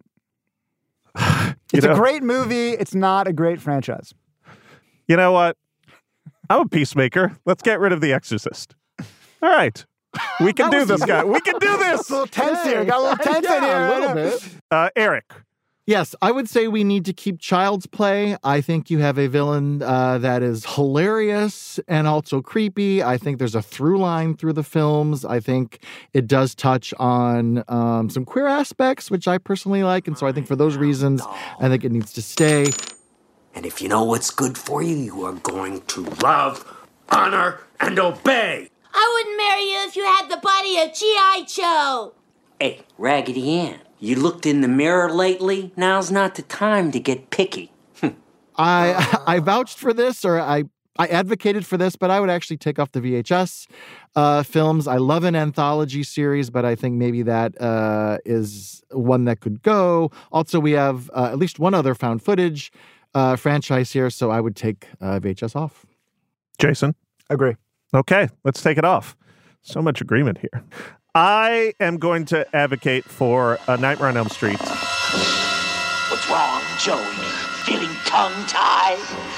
It's know, a great movie. It's not a great franchise. You know what? I'm a peacemaker. Let's get rid of The Exorcist. All right. We can do this, guy. We can do this. A little tense here. Got a little tense yeah, in here. A little bit. Uh, Eric. Yes, I would say we need to keep Child's Play. I think you have a villain uh, that is hilarious and also creepy. I think there's a through line through the films. I think it does touch on um, some queer aspects, which I personally like. And so I think for those reasons, I think it needs to stay. And if you know what's good for you, you are going to love, honor, and obey. I wouldn't marry you if you had the body of G I. Joe. Hey, Raggedy Ann, you looked in the mirror lately? Now's not the time to get picky. I I vouched for this, or I, I advocated for this, but I would actually take off the V H S uh, films. I love an anthology series, but I think maybe that uh, is one that could go. Also, we have uh, at least one other found footage uh, franchise here, so I would take uh, V H S off. Jason? Agree. Okay, let's take it off. So much agreement here. I am going to advocate for A Nightmare on Elm Street. What's wrong, Joey? Feeling tongue-tied?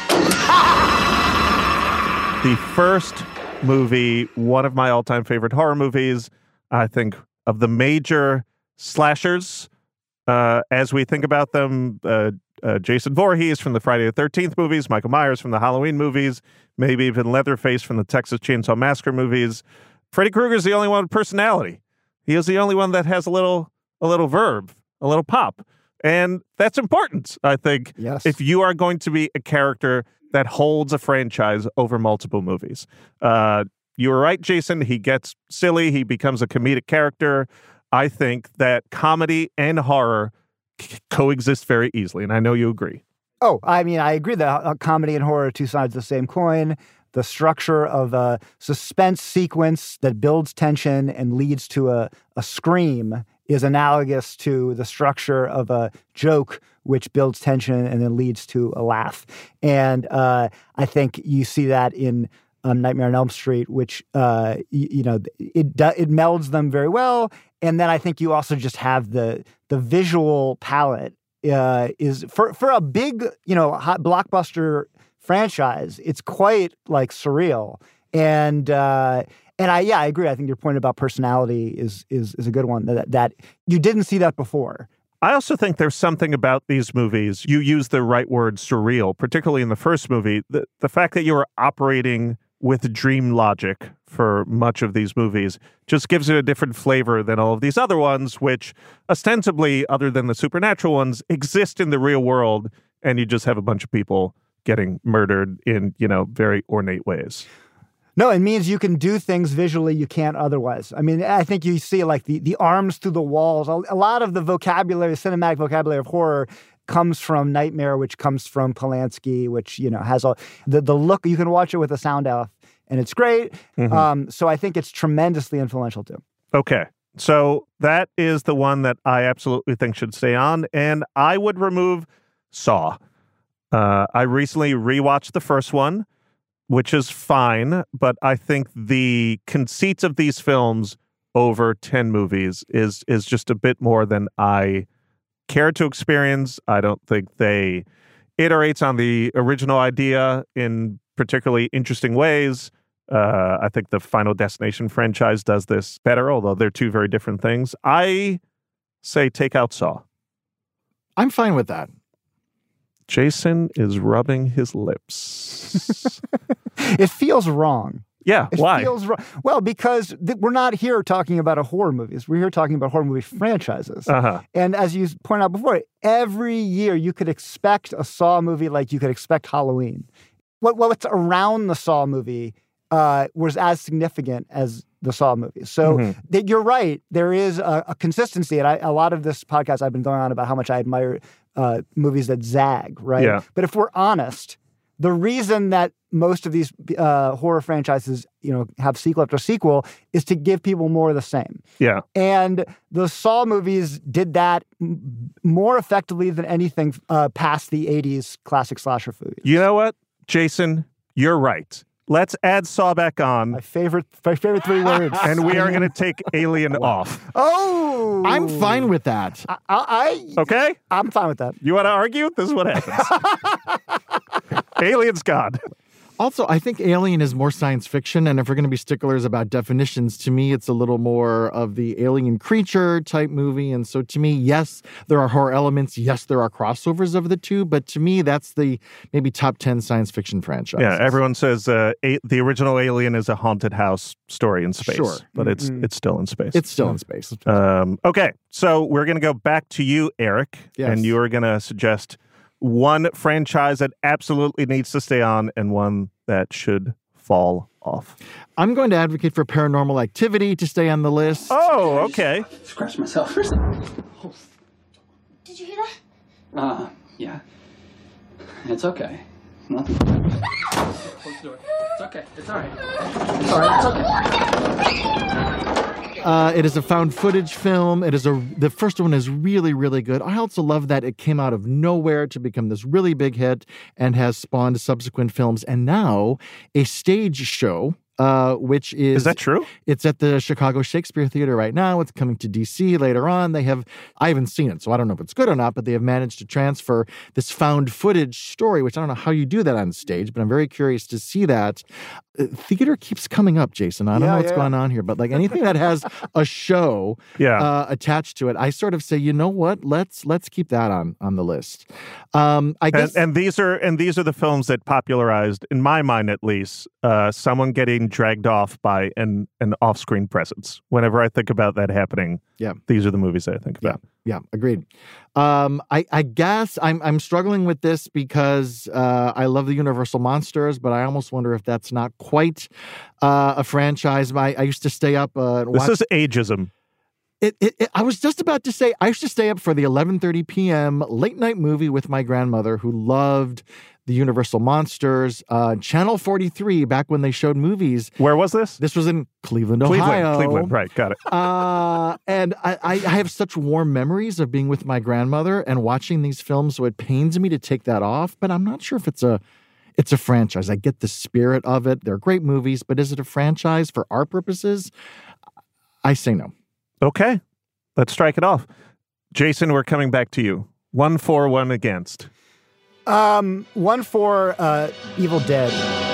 The first movie, one of my all-time favorite horror movies, I think, of the major slashers. Uh, as we think about them, uh, uh, Jason Voorhees from the Friday the thirteenth movies, Michael Myers from the Halloween movies, maybe even Leatherface from the Texas Chainsaw Massacre movies. Freddy Krueger's the only one with personality. He is the only one that has a little a little verb, a little pop. And that's important, I think, yes. if you are going to be a character that holds a franchise over multiple movies. Uh, you were right, Jason. He gets silly. He becomes a comedic character. I think that comedy and horror c- coexist very easily, and I know you agree. Oh, I mean, I agree that uh, comedy and horror are two sides of the same coin. The structure of a suspense sequence that builds tension and leads to a, a scream is analogous to the structure of a joke which builds tension and then leads to a laugh. And uh, I think you see that in um, Nightmare on Elm Street, which, uh, you, you know, it it melds them very well. And then I think you also just have the the visual palette uh, is, for, for a big, you know, hot blockbuster franchise, it's quite like surreal. And uh, and I yeah, I agree. I think your point about personality is is is a good one. That that you didn't see that before. I also think there's something about these movies. You use the right word, surreal, particularly in the first movie. The the fact that you are operating with dream logic for much of these movies just gives it a different flavor than all of these other ones, which ostensibly, other than the supernatural ones, exist in the real world, and you just have a bunch of people getting murdered in, you know, very ornate ways. No, it means you can do things visually you can't otherwise. I mean, I think you see like the, the arms through the walls. A lot of the vocabulary, cinematic vocabulary of horror comes from Nightmare, which comes from Polanski, which, you know, has all the, the look. You can watch it with a sound off, and it's great. Mm-hmm. Um, so I think it's tremendously influential too. Okay. So that is the one that I absolutely think should stay on. And I would remove Saw. Uh, I recently rewatched the first one, which is fine, but I think the conceits of these films over ten movies is is just a bit more than I care to experience. I don't think they iterates on the original idea in particularly interesting ways. Uh, I think the Final Destination franchise does this better, although they're two very different things. I say take out Saw. I'm fine with that. Jason is rubbing his lips. It feels wrong. Yeah, it why? Feels wrong. Well, because th- we're not here talking about a horror movies. We're here talking about horror movie franchises. Uh-huh. And as you pointed out before, every year you could expect a Saw movie like you could expect Halloween. What What's around the Saw movie uh, was as significant as the Saw movies. So Mhm. that you're right. There is a, a consistency. And I, a lot of this podcast I've been going on about how much I admire uh, movies that zag, right? Yeah. But if we're honest, the reason that most of these uh, horror franchises, you know, have sequel after sequel is to give people more of the same. Yeah. And the Saw movies did that m- more effectively than anything uh, past the eighties classic slasher movies. You know what, Jason? You're right. Let's add Saw back on. My favorite, my favorite three words. And we are going to take Alien off. Oh! I'm fine with that. I, I, Okay? I'm fine with that. You want to argue? This is what happens. Alien's gone. Also, I think Alien is more science fiction, and if we're going to be sticklers about definitions, to me, it's a little more of the alien creature type movie. And so to me, yes, there are horror elements. Yes, there are crossovers of the two. But to me, that's the maybe top ten science fiction franchise. Yeah, everyone says uh, a- the original Alien is a haunted house story in space. Sure. But it's Mm-hmm. it's still in space. It's still in space. Um, okay, so we're going to go back to you, Eric. Yes. And you are going to suggest one franchise that absolutely needs to stay on and one that should fall off. I'm going to advocate for Paranormal Activity to stay on the list. Oh, okay. Scratch myself. Did you hear that? Uh, yeah. It's okay. Nothing. Close the door. It's okay. It's all right. It's all right. It's okay. Uh, it is a found footage film. It is a the first one is really, really good. I also love that it came out of nowhere to become this really big hit and has spawned subsequent films and now a stage show. Uh, which is... Is that true? It's at the Chicago Shakespeare Theater right now. It's coming to D C later on. They have... I haven't seen it, so I don't know if it's good or not, but they have managed to transfer this found footage story, which I don't know how you do that on stage, but I'm very curious to see that. Uh, theater keeps coming up, Jason. I don't Yeah, know what's yeah. going on here, but like anything that has a show Yeah. uh, attached to it, I sort of say, you know what? Let's let's keep that on on the list. Um, I guess... And, and these are and these are the films that popularized, in my mind at least, uh, someone getting dragged off by an an off-screen presence. Whenever I think about that happening, yeah, these are the movies that I think about. Yeah, agreed. Um, I, I guess I'm I'm struggling with this because uh, I love the Universal Monsters, but I almost wonder if that's not quite uh, a franchise. I, I used to stay up. Uh, and This watch- is ageism. It, it, it, I was just about to say, I used to stay up for the eleven thirty p.m. late night movie with my grandmother who loved the Universal Monsters. Uh, Channel forty-three, back when they showed movies. Where was this? This was in Cleveland, Cleveland, Ohio. Cleveland, right, got it. Uh, and I, I I have such warm memories of being with my grandmother and watching these films, so it pains me to take that off, but I'm not sure if it's a it's a franchise. I get the spirit of it. They're great movies, but is it a franchise for our purposes? I say no. Okay, let's strike it off. Jason, we're coming back to you. One for, one against. Um, one for uh, Evil Dead.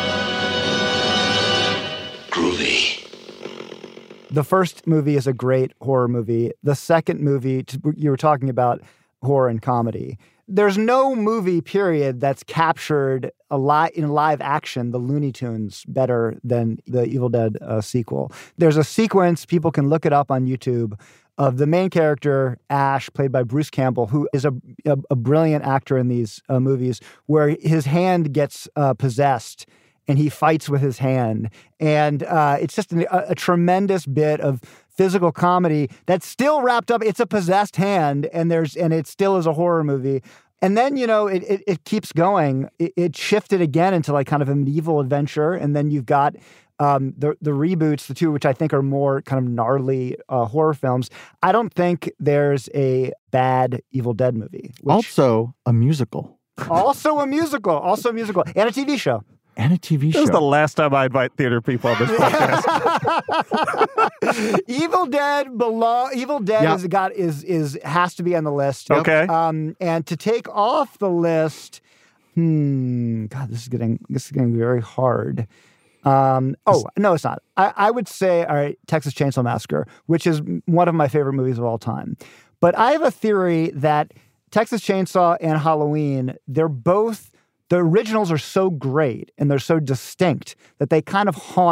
Groovy. The first movie is a great horror movie. The second movie, you were talking about horror and comedy. There's no movie, period, that's captured a lot in live action the Looney Tunes better than the Evil Dead uh, sequel. There's a sequence, people can look it up on YouTube, of the main character, Ash, played by Bruce Campbell, who is a, a, a brilliant actor in these uh, movies, where his hand gets uh, possessed and he fights with his hand. And uh, it's just a, a tremendous bit of physical comedy that's still wrapped up. It's a possessed hand, and there's and it still is a horror movie. And then, you know, it it, it keeps going. It, it shifted again into like kind of a medieval adventure, and then you've got um, the the reboots, the two which I think are more kind of gnarly uh, horror films. I don't think there's a bad Evil Dead movie. Which, Also a musical. also a musical, also a musical, and a T V show. And a T V This show. is the last time I invite theater people on this podcast. Evil Dead belong. Evil Dead Yeah. is got is is has to be on the list. Okay. Um, and to take off the list, hmm, God, this is getting this is getting very hard. Um, oh no, it's not. I, I would say, all right, Texas Chainsaw Massacre, which is one of my favorite movies of all time. But I have a theory that Texas Chainsaw and Halloween, they're both. The originals are so great and they're so distinct that they kind of haunt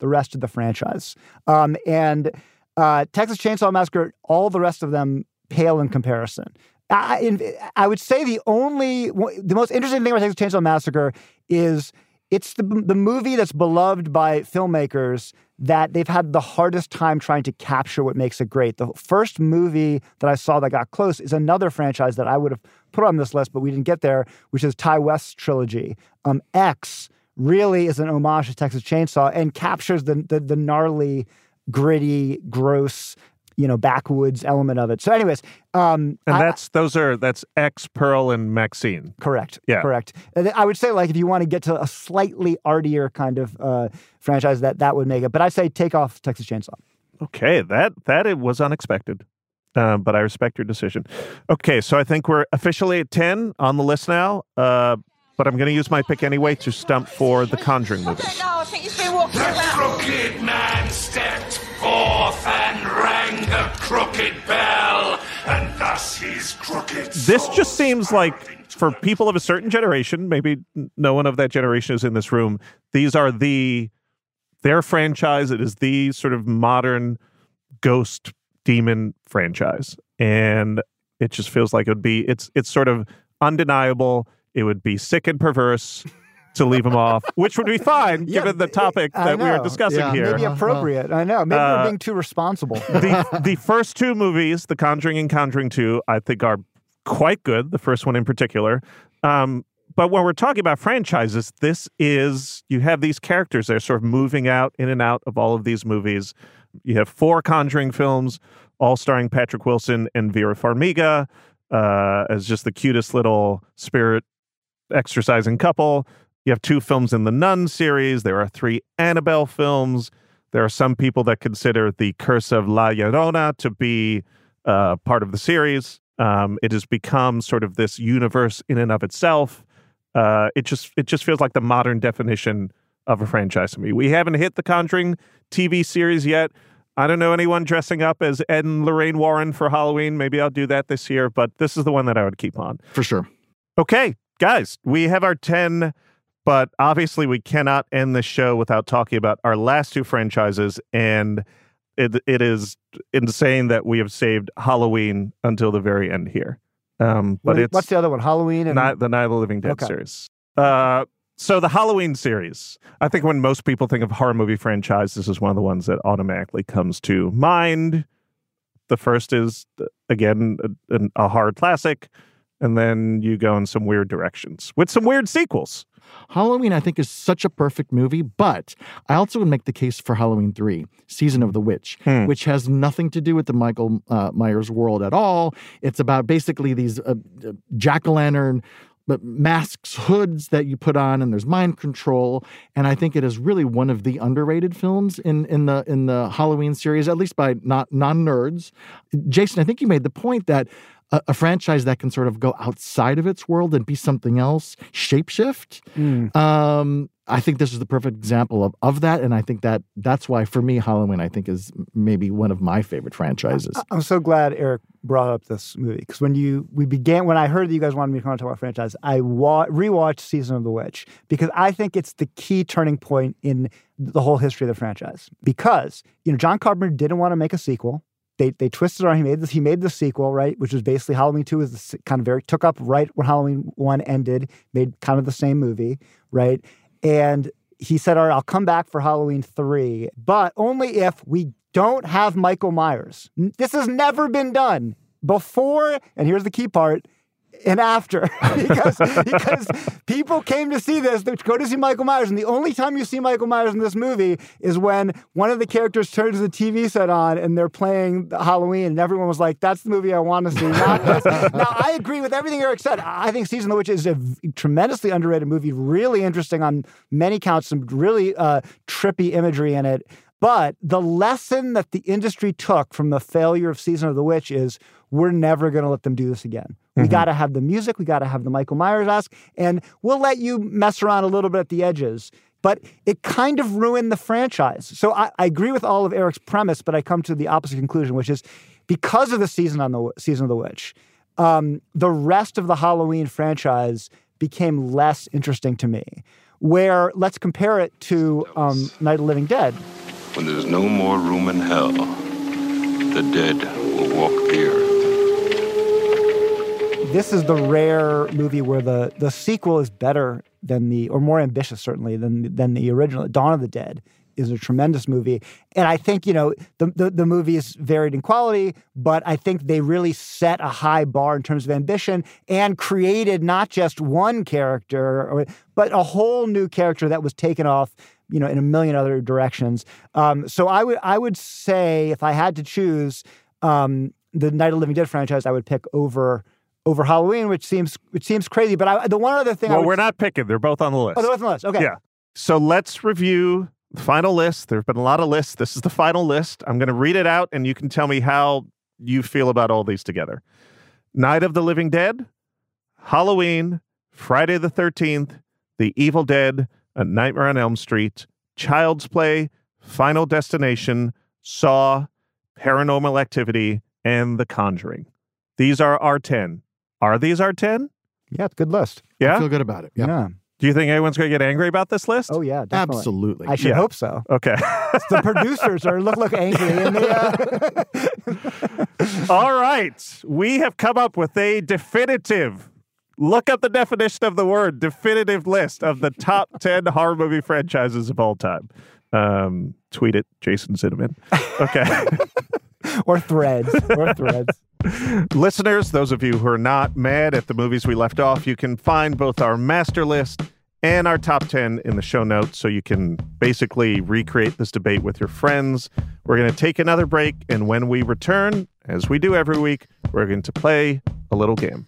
the rest of the franchise. Um, and uh, Texas Chainsaw Massacre, all the rest of them pale in comparison. I, in, I would say the only, the most interesting thing about Texas Chainsaw Massacre is it's the, the movie that's beloved by filmmakers that they've had the hardest time trying to capture what makes it great. The first movie that I saw that got close is another franchise that I would have put on this list, but we didn't get there, which is Ty West's trilogy. Um, X really is an homage to Texas Chainsaw and captures the the, the gnarly, gritty, gross, you know, backwoods element of it. So anyways. Um, and I, that's, those are, that's X, Pearl, and Maxine. Correct. Yeah. Correct. And I would say, like, if you want to get to a slightly artier kind of uh, franchise, that that would make it. But I'd say take off Texas Chainsaw. Okay. That, that it was unexpected. Uh, but I respect your decision. Okay. So I think we're officially at ten on the list now. Uh, but I'm going to use my pick anyway to stump for the Conjuring movies. I don't know. I think he's been walking The around. crooked man stepped forth and rang the crooked bell, and thus his crooked This soul just seems like, for people of a certain generation, maybe no one of that generation is in this room, these are the, their franchise. It is the sort of modern ghost demon franchise. And it just feels like it would be, it's it's sort of undeniable. It would be sick and perverse to leave them off, which would be fine Yeah, given the topic I that we are know. discussing Yeah, here. Maybe appropriate. I know. Maybe Uh, we're being too responsible. the the first two movies, The Conjuring and Conjuring two, I think are quite good. The first one in particular. Um, but when we're talking about franchises, this is, you have these characters that are sort of moving out in and out of all of these movies. You have four Conjuring films, all starring Patrick Wilson and Vera Farmiga uh, as just the cutest little spirit exercising couple. You have two films in the Nun series. There are three Annabelle films. There are some people that consider The Curse of La Llorona to be uh, part of the series. Um, it has become sort of this universe in and of itself. Uh, it just it just feels like the modern definition of a franchise to me. We haven't hit the Conjuring T V series yet. I don't know anyone dressing up as Ed and Lorraine Warren for Halloween. Maybe I'll do that this year, but this is the one that I would keep on. For sure. Okay, guys, we have our ten, but obviously we cannot end the show without talking about our last two franchises, and it it is insane that we have saved Halloween until the very end here. Um, but What- it's what's the other one? Halloween and Night, the Night of the Living Dead Okay. series. Uh, so the Halloween series, I think when most people think of horror movie franchise, this is one of the ones that automatically comes to mind. The first is, again, a, a horror classic, and then you go in some weird directions with some weird sequels. Halloween, I think, is such a perfect movie, but I also would make the case for Halloween three, Season of the Witch, Hmm. which has nothing to do with the Michael uh, Myers world at all. It's about basically these uh, uh, jack-o'-lantern but masks, hoods that you put on, and there's mind control. And I think it is really one of the underrated films in in the in the Halloween series, at least by not non-nerds. Jason, I think you made the point that a, a franchise that can sort of go outside of its world and be something else, shapeshift. Mm. Um, I think this is the perfect example of, of that. And I think that that's why, for me, Halloween, I think, is maybe one of my favorite franchises. I- I'm so glad Eric brought up this movie because when you we began when I heard that you guys wanted me to come on to talk about franchise, I wa- rewatched Season of the Witch because I think it's the key turning point in the whole history of the franchise. Because you know John Carpenter didn't want to make a sequel. They they twisted around. He made this. He made the sequel, right, which was basically Halloween two. Is the, kind of very took up right when Halloween one ended. Made kind of the same movie, right? And he said, all right, I'll come back for Halloween three, but only if we don't have Michael Myers. N- This has never been done before, and here's the key part, and after. because, because people came to see this, they go to see Michael Myers, and the only time you see Michael Myers in this movie is when one of the characters turns the T V set on and they're playing Halloween, and everyone was like, that's the movie I want to see, not this. Now, I agree with everything Eric said. I think Season of the Witch is a v- tremendously underrated movie, really interesting on many counts, some really uh, trippy imagery in it. But the lesson that the industry took from the failure of Season of the Witch is we're never going to let them do this again. We Mm-hmm. got to have the music. We got to have the Michael Myers mask. And we'll let you mess around a little bit at the edges. But it kind of ruined the franchise. So I, I agree with all of Eric's premise, but I come to the opposite conclusion, which is because of the season on the Season of the Witch, um, the rest of the Halloween franchise became less interesting to me. where let's compare it to um, Night of the Living Dead. When there's no more room in hell, the dead will walk the earth. This is the rare movie where the, the sequel is better than the, or more ambitious certainly, than than the original. Dawn of the Dead is a tremendous movie. And I think, you know, the, the, the movie is varied in quality, but I think they really set a high bar in terms of ambition and created not just one character, or, but a whole new character that was taken off, you know, in a million other directions. Um, so I would I would say if I had to choose um, the Night of the Living Dead franchise, I would pick over over Halloween, which seems which seems crazy. But I, the one other thing, well, I would, we're not picking; they're both on the list. Oh, they're both on the list. Okay, yeah. So let's review the final list. There have been a lot of lists. This is the final list. I'm going to read it out, and you can tell me how you feel about all these together. Night of the Living Dead, Halloween, Friday the thirteenth, The Evil Dead, A Nightmare on Elm Street, Child's Play, Final Destination, Saw, Paranormal Activity, and The Conjuring. These are our ten. Are these our ten? Yeah, it's a good list. Yeah? I feel good about it. Yep. Yeah. Do you think anyone's going to get angry about this list? Oh, yeah, definitely. Absolutely. I should Yeah. hope so. Okay. The producers are look look angry. And they, uh... All right. We have come up with a definitive, look up the definition of the word, definitive list of the top ten horror movie franchises of all time. Um, tweet it, Jason Zinoman. Okay. or threads. Or threads. Listeners, those of you who are not mad at the movies we left off, you can find both our master list and our top ten in the show notes, so you can basically recreate this debate with your friends. We're going to take another break, and when we return, as we do every week, we're going to play a little game.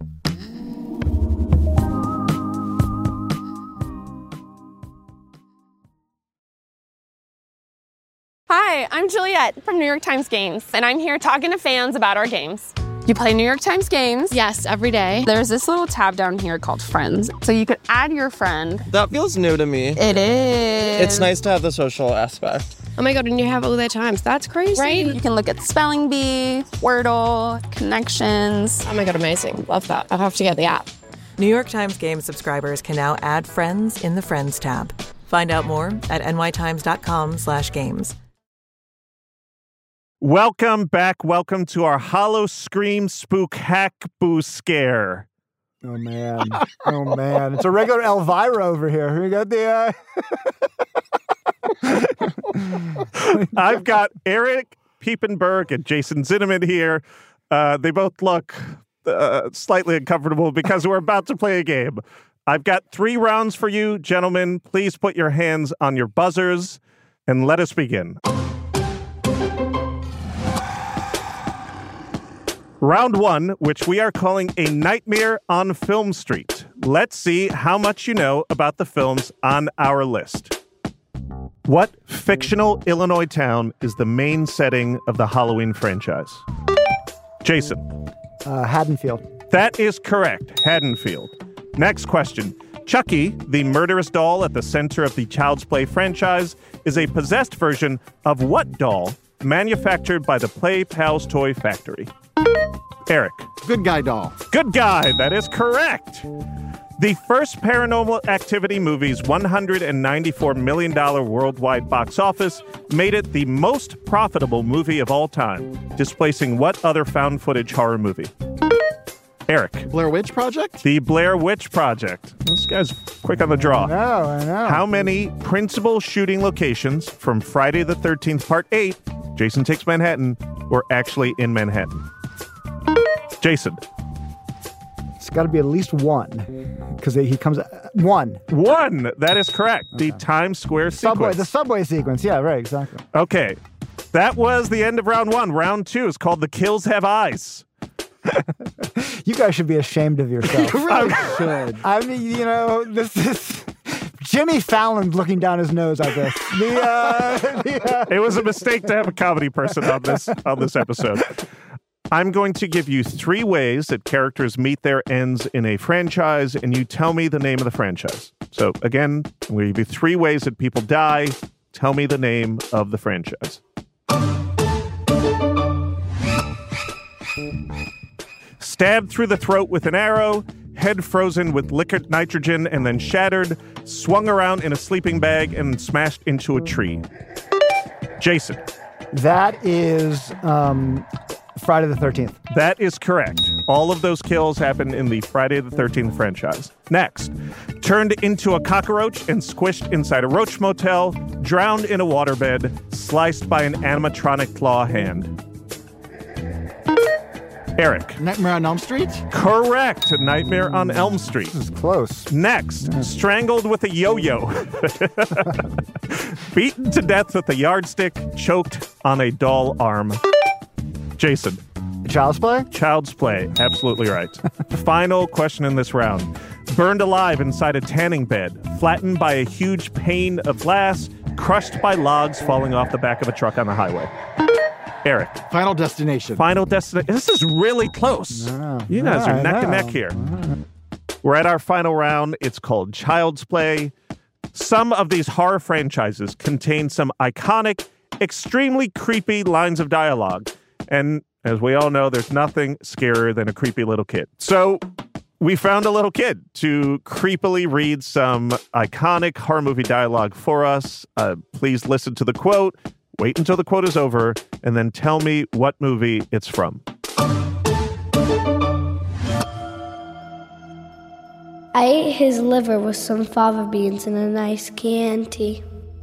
Hi, I'm Juliet from New York Times Games, and I'm here talking to fans about our games. You play New York Times Games? Yes, every day. There's this little tab down here called Friends, so you could add your friend. That feels new to me. It is. It's nice to have the social aspect. Oh my God, and you have all that times. That's crazy. Right? You can look at Spelling Bee, Wordle, connections. Oh my God, amazing. Love that. I'll have to get the app. New York Times Game subscribers can now add friends in the Friends tab. Find out more at nytimes.com slash games. Welcome back. Welcome to our Hollow Scream Spook Hack Boo Scare. Oh, man. Oh, man. It's a regular Elvira over here. We got the... Uh... I've got Eric Piepenberg and Jason Zinoman here. Uh, they both look uh, slightly uncomfortable because we're about to play a game. I've got three rounds for you, gentlemen. Please put your hands on your buzzers and let us begin. Round one, which we are calling A Nightmare on Film Street. Let's see how much you know about the films on our list. What fictional Illinois town is the main setting of the Halloween franchise? Jason. Uh, Haddonfield. That is correct. Haddonfield. Next question. Chucky, the murderous doll at the center of the Child's Play franchise, is a possessed version of what doll manufactured by the Play Pals Toy Factory? Eric. Good Guy doll. Good Guy. That is correct. The first Paranormal Activity movie's one hundred ninety-four million dollars worldwide box office made it the most profitable movie of all time, displacing what other found footage horror movie? Eric. Blair Witch Project? The Blair Witch Project. This guy's quick on the draw. I know, I know. How many principal shooting locations from Friday the thirteenth Part eight, Jason Takes Manhattan, were actually in Manhattan? Jason. It's got to be at least one, because he comes... Uh, one. One! That is correct. Okay. The Times Square subway, sequence. The subway sequence. Yeah, right, exactly. Okay. That was the end of round one. Round two is called The Kills Have Eyes. You guys should be ashamed of yourself. You really should. I mean, you know, this is... Jimmy Fallon looking down his nose at this. The, uh, the, uh... It was a mistake to have a comedy person on this on this episode. I'm going to give you three ways that characters meet their ends in a franchise, and you tell me the name of the franchise. So, again, I'm going to give you three ways that people die. Tell me the name of the franchise. Stabbed through the throat with an arrow, head frozen with liquid nitrogen and then shattered, swung around in a sleeping bag, and smashed into a tree. Jason. That is um, Friday the thirteenth. That is correct. All of those kills happened in the Friday the thirteenth franchise. Next, turned into a cockroach and squished inside a roach motel, drowned in a waterbed, sliced by an animatronic claw hand. Eric. Nightmare on Elm Street? Correct. Nightmare on Elm Street. This is close. Next, strangled with a yo-yo. Beaten to death with a yardstick, choked on a doll arm. Jason. Child's Play? Child's Play. Absolutely right. Final question in this round. Burned alive inside a tanning bed, flattened by a huge pane of glass, crushed by logs falling off the back of a truck on the highway. Eric. Final Destination. Final Destination. This is really close. No, you guys no, are neck no. and neck here. We're at our final round. It's called Child's Play. Some of these horror franchises contain some iconic, extremely creepy lines of dialogue. And as we all know, there's nothing scarier than a creepy little kid. So we found a little kid to creepily read some iconic horror movie dialogue for us. Uh, please listen to the quote. Wait until the quote is over, and then tell me what movie it's from. I ate his liver with some fava beans and a nice Chianti.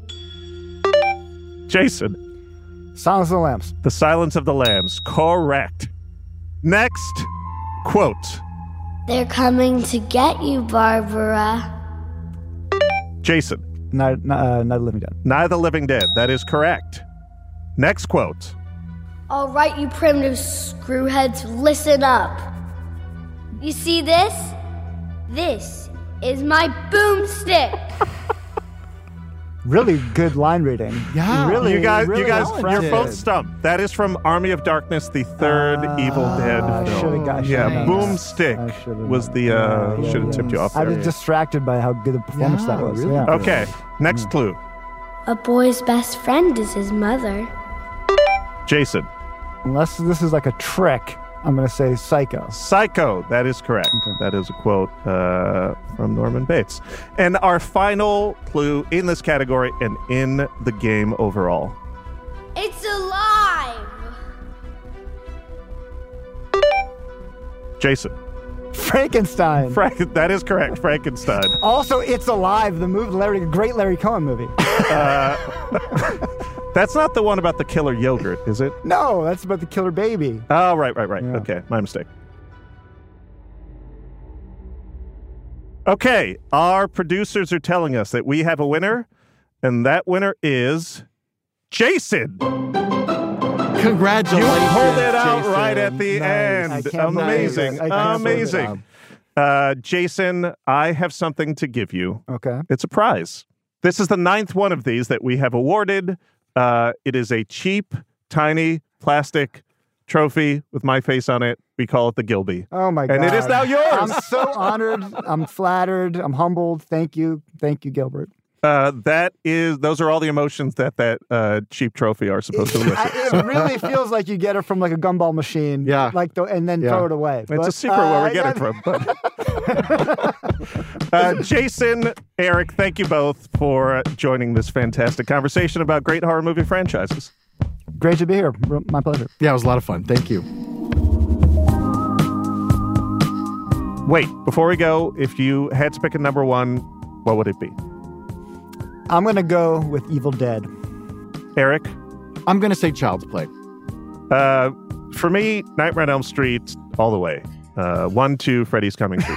Jason. Silence of the Lambs. The Silence of the Lambs. Correct. Next quote. They're coming to get you, Barbara. Jason. Night, uh, Night of the Living Dead. Night of the Living Dead. That is correct. Next quote. All right, you primitive screwheads, listen up. You see this? This is my boomstick. Really good line reading. Yeah. Really, you guys, really you guys, talented. you're both stumped. That is from Army of Darkness, the third Uh, Evil Dead I film. should've got- yeah, should've Boomstick was the, uh, Yeah, should have yeah. tipped you off I there. was distracted by how good the performance Yeah, that was. really Yeah. good. Okay, next clue. A boy's best friend is his mother. Jason. Unless this is like a trick, I'm going to say Psycho. Psycho. That is correct. Okay. That is a quote uh, from Norman Bates. And our final clue in this category and in the game overall. It's alive! Jason. Frankenstein. Frank- that is correct. Frankenstein. Also, It's Alive, the movie, Larry, great Larry Cohen movie. Uh, that's not the one about the killer yogurt, is it? No, that's about the killer baby. Oh, right, right, right. Yeah. Okay, my mistake. Okay, our producers are telling us that we have a winner, and that winner is Jason. Congratulations. You pulled it out Jason. right at the Nice. end. I can't believe Amazing. it. I can't believe it. Amazing. Uh, Jason, I have something to give you. Okay. It's a prize. This is the ninth one of these that we have awarded. Uh, it is a cheap, tiny plastic trophy with my face on it. We call it the Gilby. Oh, my God. And it is now yours. I'm so honored. I'm flattered. I'm humbled. Thank you. Thank you, Gilbert. Uh, that is, those are all the emotions that that uh, cheap trophy are supposed to elicit. I, it really feels like you get it from like a gumball machine. Yeah. Like the, and then Yeah. throw it away. It's But, a secret uh, where we get yeah. it from. But uh, Jason, Eric, thank you both for joining this fantastic conversation about great horror movie franchises. Great to be here. My pleasure. Yeah, it was a lot of fun. Thank you. Wait, before we go, if you had to pick a number one, what would it be? I'm going to go with Evil Dead. Eric? I'm going to say Child's Play. Uh, for me, Nightmare on Elm Street, all the way. Uh, one, two, Freddy's Coming to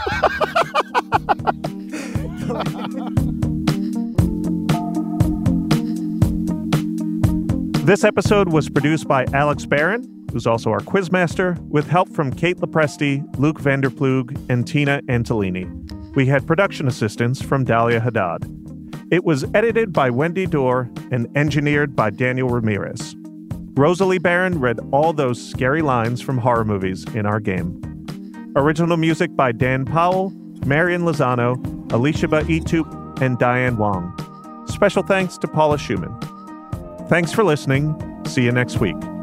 You. This episode was produced by Alex Barron, who's also our quizmaster, with help from Kate Lepresti, Luke Vanderplug, and Tina Antolini. We had production assistance from Dahlia Haddad. It was edited by Wendy Dorr and engineered by Daniel Ramirez. Rosalie Barron read all those scary lines from horror movies in our game. Original music by Dan Powell, Marion Lozano, Alicia Itup, and Diane Wong. Special thanks to Paula Schumann. Thanks for listening. See you next week.